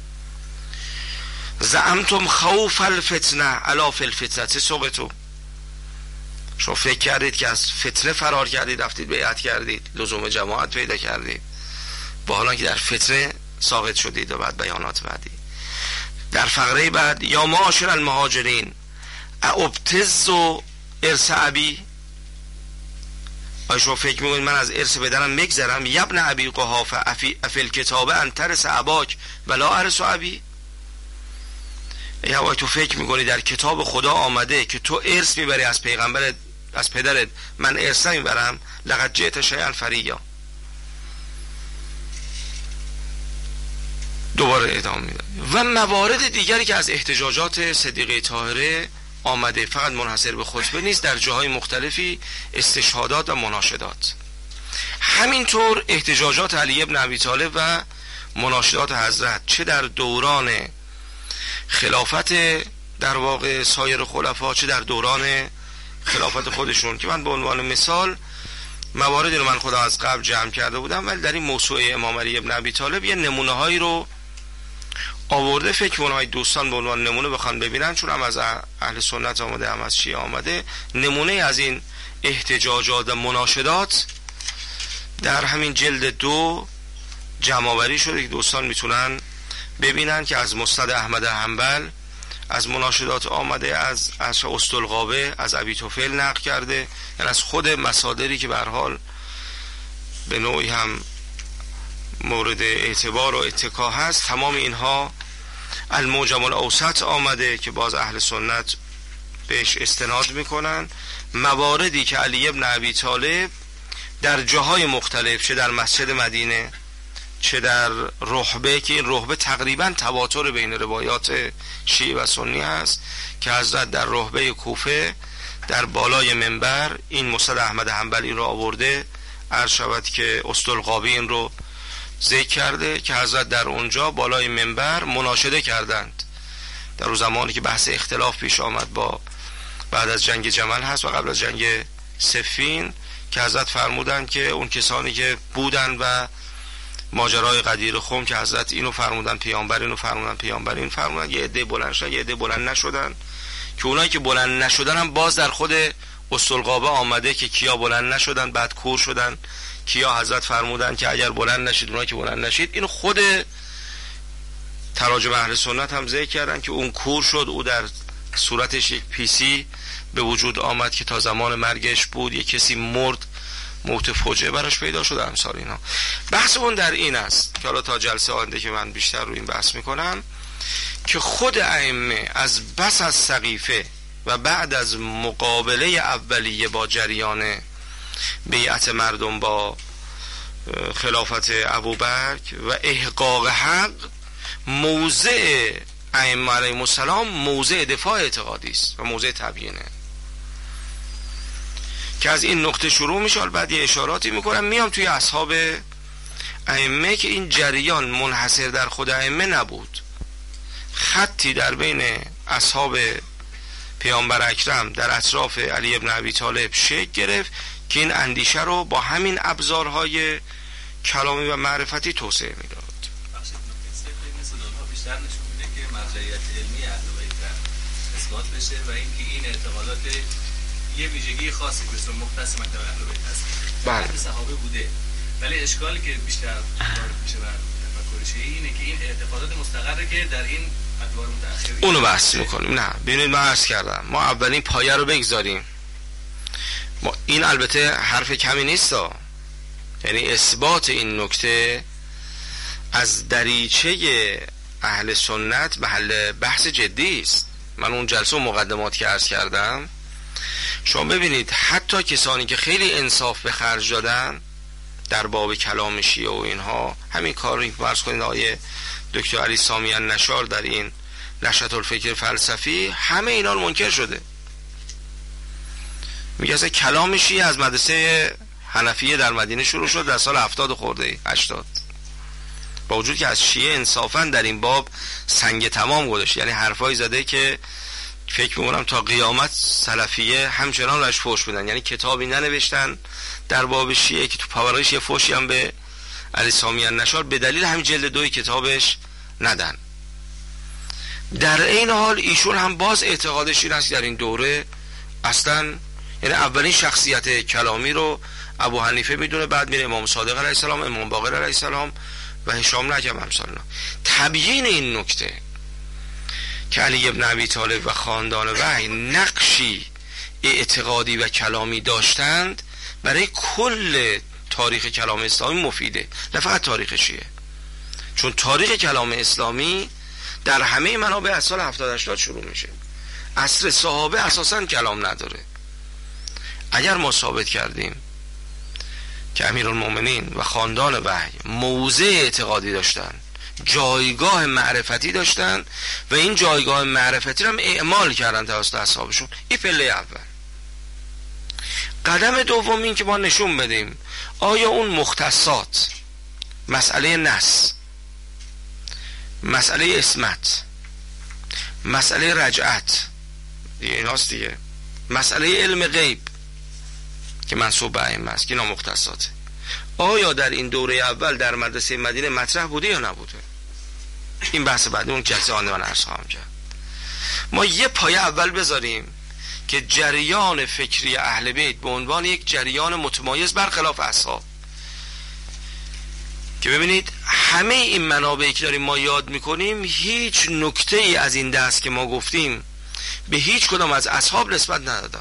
[SPEAKER 2] زعمتم خوف الفتنه علا فی الفتنه سقطوا، شما فکر کردید که از فتنه فرار کردید، رفتید بیعت کردید، لزوم جماعت پیدا کردید، با حالا که در فتنه ساقط شدید. و بعد بیانات بعدی در فقره بعد یا معاشر المهاجرین ابتز و ارث ابی، آیا شما فکر میکنید من از ارث بدنم مگذرم؟ یبن ابی قحافه افل کتابه انترس اباک ولا ارث ابی، یا تو فکر میکنی در کتاب خدا آمده که تو ارث میبری از پیغمبرت از پدرت، من ارث میبرم؟ لقد جئت شیئا فریا. دوباره ادامه میدم. و موارد دیگری که از احتجاجات صدیقه طاهره آمده، فقط منحصر به خطبه نیست، در جاهای مختلفی استشهادات و مناشدات. همینطور احتجاجات علی ابن ابی طالب و مناشدات حضرت، چه در دوران خلافت در واقع سایر خلفا، چه در دوران خلافت خودشون، که من به عنوان مثال مواردی رو من خودم از قبل جمع کرده بودم، ولی در این موسوعه امام علی ابن ابی طالب یه نمونه هایی رو آورده. فکر کنم دوستان به عنوان نمونه بخوان ببینن، چون هم از اهل سنت آمده هم از شیعه آمده، نمونه از این احتجاجات و مناشدات در همین جلد 2 جمع آوری شده که دوستان میتونن ببینن که از مسند احمد حنبل از مناشدات آمده، از اسطلقابه از ابی طفیل نقل کرده، یعنی از خود مصادری که به هر حال به نوعی هم مورد اعتبار و اتکا هست. تمام اینها المعجم الاوسط آمده که باز اهل سنت بهش استناد میکنن مواردی که علی ابن ابی طالب در جاهای مختلف، چه در مسجد مدینه چه در رحبه، که این رحبه تقریبا تواتر بین روایات شیعه و سنی هست که حضرت در رحبه کوفه در بالای منبر این مسند احمد حنبلی رو آورده، عرض شود که اسدالقابی این رو ذکر کرده که حضرت در اونجا بالای منبر مناشده کردند در اون زمانی که بحث اختلاف پیش آمد با بعد از جنگ جمل هست و قبل از جنگ صفین، که حضرت فرمودند که اون کسانی که بودن و ماجرای غدیر خم که حضرت اینو فرمودن پیامبر، اینو فرمودن پیامبر، این فرمودن، یه عده بلند شدن یه عده بلند نشدن، که اونایی که بلند نشدن هم باز در خود اسدالقابه آمده که کیا بلند نشدن بعد کور شدن، کیا حضرت فرمودن که اگر بلند نشید اونایی که بلند نشید. این خود تراجم اهل سنت هم ذکر کردن که اون کور شد، او در صورتش یک پیسی به وجود آمد که تا زمان مرگش بود، یک کسی مرد موت فوجعه براش پیدا شد، امثال اینا. بحث اون در این است که حالا تا جلسه آینده که من بیشتر رو این بحث میکنم که خود ائمه از بس از سقیفه و بعد از مقابله اولیه با جریان بیعت مردم با خلافت ابوبکر و احقاق حق، موضع ائمه علیهم السلام موضع دفاع اعتقادی است و موضع تبیینه که از این نقطه شروع میشه. بعد یه اشاراتی میکنم میام توی اصحاب ائمه که این جریان منحصر در خود ائمه نبود، خطی در بین اصحاب پیامبر اکرم در اطراف علی ابن ابی طالب شکل گرفت که این اندیشه رو با همین ابزارهای کلامی و معرفتی توسعه میداد.
[SPEAKER 4] بیشتر نشون میده که مرجعیت علمی اهل بیت اثبات بشه و اینکه این اعتقادات یه ویژگی خاصی به مختص مکتب اهل بیت هست.
[SPEAKER 2] بله.
[SPEAKER 4] صحابه بوده. ولی اشکالی که بیشتر وارد میشه بر تفکر شیعی اینه که این اعتقادات مستقره که در این ادوار متأخر
[SPEAKER 2] اونو بحث میکنیم. نه ببینید من عرض کردم ما اولین پایه رو بگذاریم. ما این البته حرف کمی نیست، یعنی اثبات این نکته از دریچه اهل سنت محل بحث جدی است. من اون جلسه و مقدمات که عرض کردم، شما ببینید حتی کسانی که خیلی انصاف به خرج دادن در باب کلام شیعه و اینها، همین کاری فرض کنید آیه دکتر علی سامی النشار در این نشأة الفکر فلسفی، همه اینا رو منکر شده. میگه اصلا کلام شیعه از مدرسه حنفیه در مدینه شروع شد در سال 70 خورده 80، با وجود که از شیعه انصافا در این باب سنگ تمام گذاشت، یعنی حرفایی زده که فکر می‌کنم تا قیامت سلفیه همچنان روش فوش بدن، یعنی کتابی ننوشتن در باب شیعه که تو پاورایش یه فوشی هم به علی سامی النشار به دلیل همین جلد 2 کتابش ندن. در این حال ایشون هم باز اعتقادش این است در این دوره اصلا، یعنی اولین شخصیت کلامی رو ابو حنیفه میدونه، بعد میره امام صادق علیه السلام، امام باقر علیه السلام و هشام نجم امثالنا. تبیین این نکته که علی ابن ابی طالب و خاندان وحی نقشی اعتقادی و کلامی داشتند برای کل تاریخ کلام اسلامی مفیده، نه فقط تاریخ شیعه، چون تاریخ کلام اسلامی در همه منابع از سال 70-80 شروع میشه. عصر صحابه اساساً کلام نداره. اگر ما ثابت کردیم که امیرالمومنین و خاندان وحی موضع اعتقادی داشتن، جایگاه معرفتی داشتن و این جایگاه معرفتی رو هم اعمال کردن توسط اصحابشون، این پله اول. قدم دوم این که ما نشون بدیم آیا اون مختصات، مسئله نص، مسئله اسمت، مسئله رجعت، دیگه این هاست دیگه، مسئله علم غیب که منصوب به ائمه است که اینا مختصاته، آیا در این دوره اول در مدرسه مدینه مطرح بوده یا نبوده؟ این بحث بعدی اون جلسه آن من عرض خواهم کرد. ما یه پایه اول بذاریم که جریان فکری اهل بیت به عنوان یک جریان متمایز برخلاف اصحاب، که ببینید همه این منابعی که داریم ما یاد میکنیم هیچ نکته ای از این دست که ما گفتیم به هیچ کدام از اصحاب نسبت ندادن.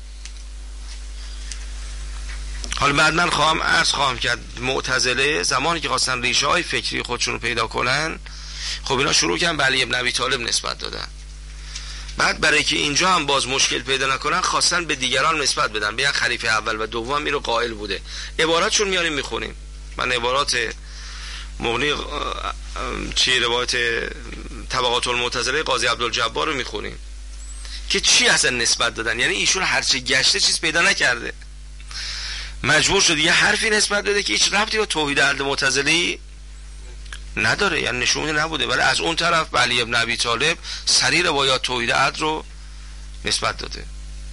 [SPEAKER 2] حالا بعد من عرض خواهم کرد معتزله زمانی که خواستن ریشه های فکری خودشون رو پیدا کنن، خب اینا شروع کردن به علی ابن ابی طالب نسبت دادن. بعد برای که اینجا هم باز مشکل پیدا نکنن خواستن به دیگران نسبت بدن، بگن خلیفه اول و دوم این رو قائل بوده. عباراتشون میاریم میخونیم. من عبارات مغنی روایت طبقات المعتزله قاضی عبدالجبار رو میخونیم که چی اصلا نسبت دادن. یعنی ایشون هرچی گشته چیز پیدا نکرده، مجبور شد یه حرفی نسبت بده که هیچ ربطی با توحید اهل معتزلی نداره، یعنی نشونه نبوده. ولی از اون طرف به علی ابن ابی طالب سری روایات توحید اهل رو نسبت داده.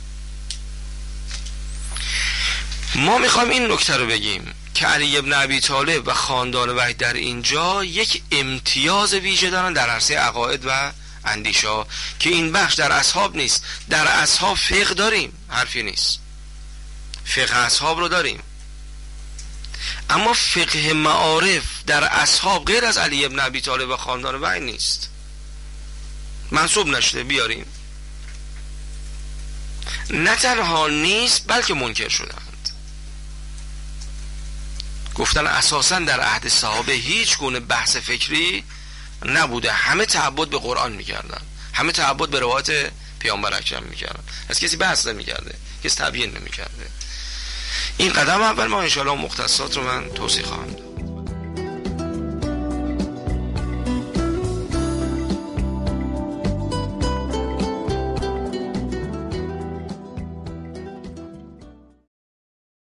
[SPEAKER 2] ما میخوایم این نکته رو بگیم که علی ابن ابی طالب و خاندان وحی در اینجا یک امتیاز ویژه دارن در عرصه عقاید و اندیشه که این بخش در اصحاب نیست. در اصحاب فقه داریم، حرفی نیست، فقه اصحاب رو داریم، اما فقه معارف در اصحاب غیر از علی ابن ابی طالب و خاندان وحی نیست، منسوب نشده. بیاریم. نه تنها نیست بلکه منکر شدند. گفتن اساسا در عهد صحابه هیچ گونه بحث فکری نبوده، همه تعبد به قرآن میکردن، همه تعبد به روایت پیامبر اکرم میکردن، از کسی بحث نمیکرده، کسی تبیین نمیکرده. این قدم اول. ما انشاءالله مختصات رو من توضیح خواهم داد.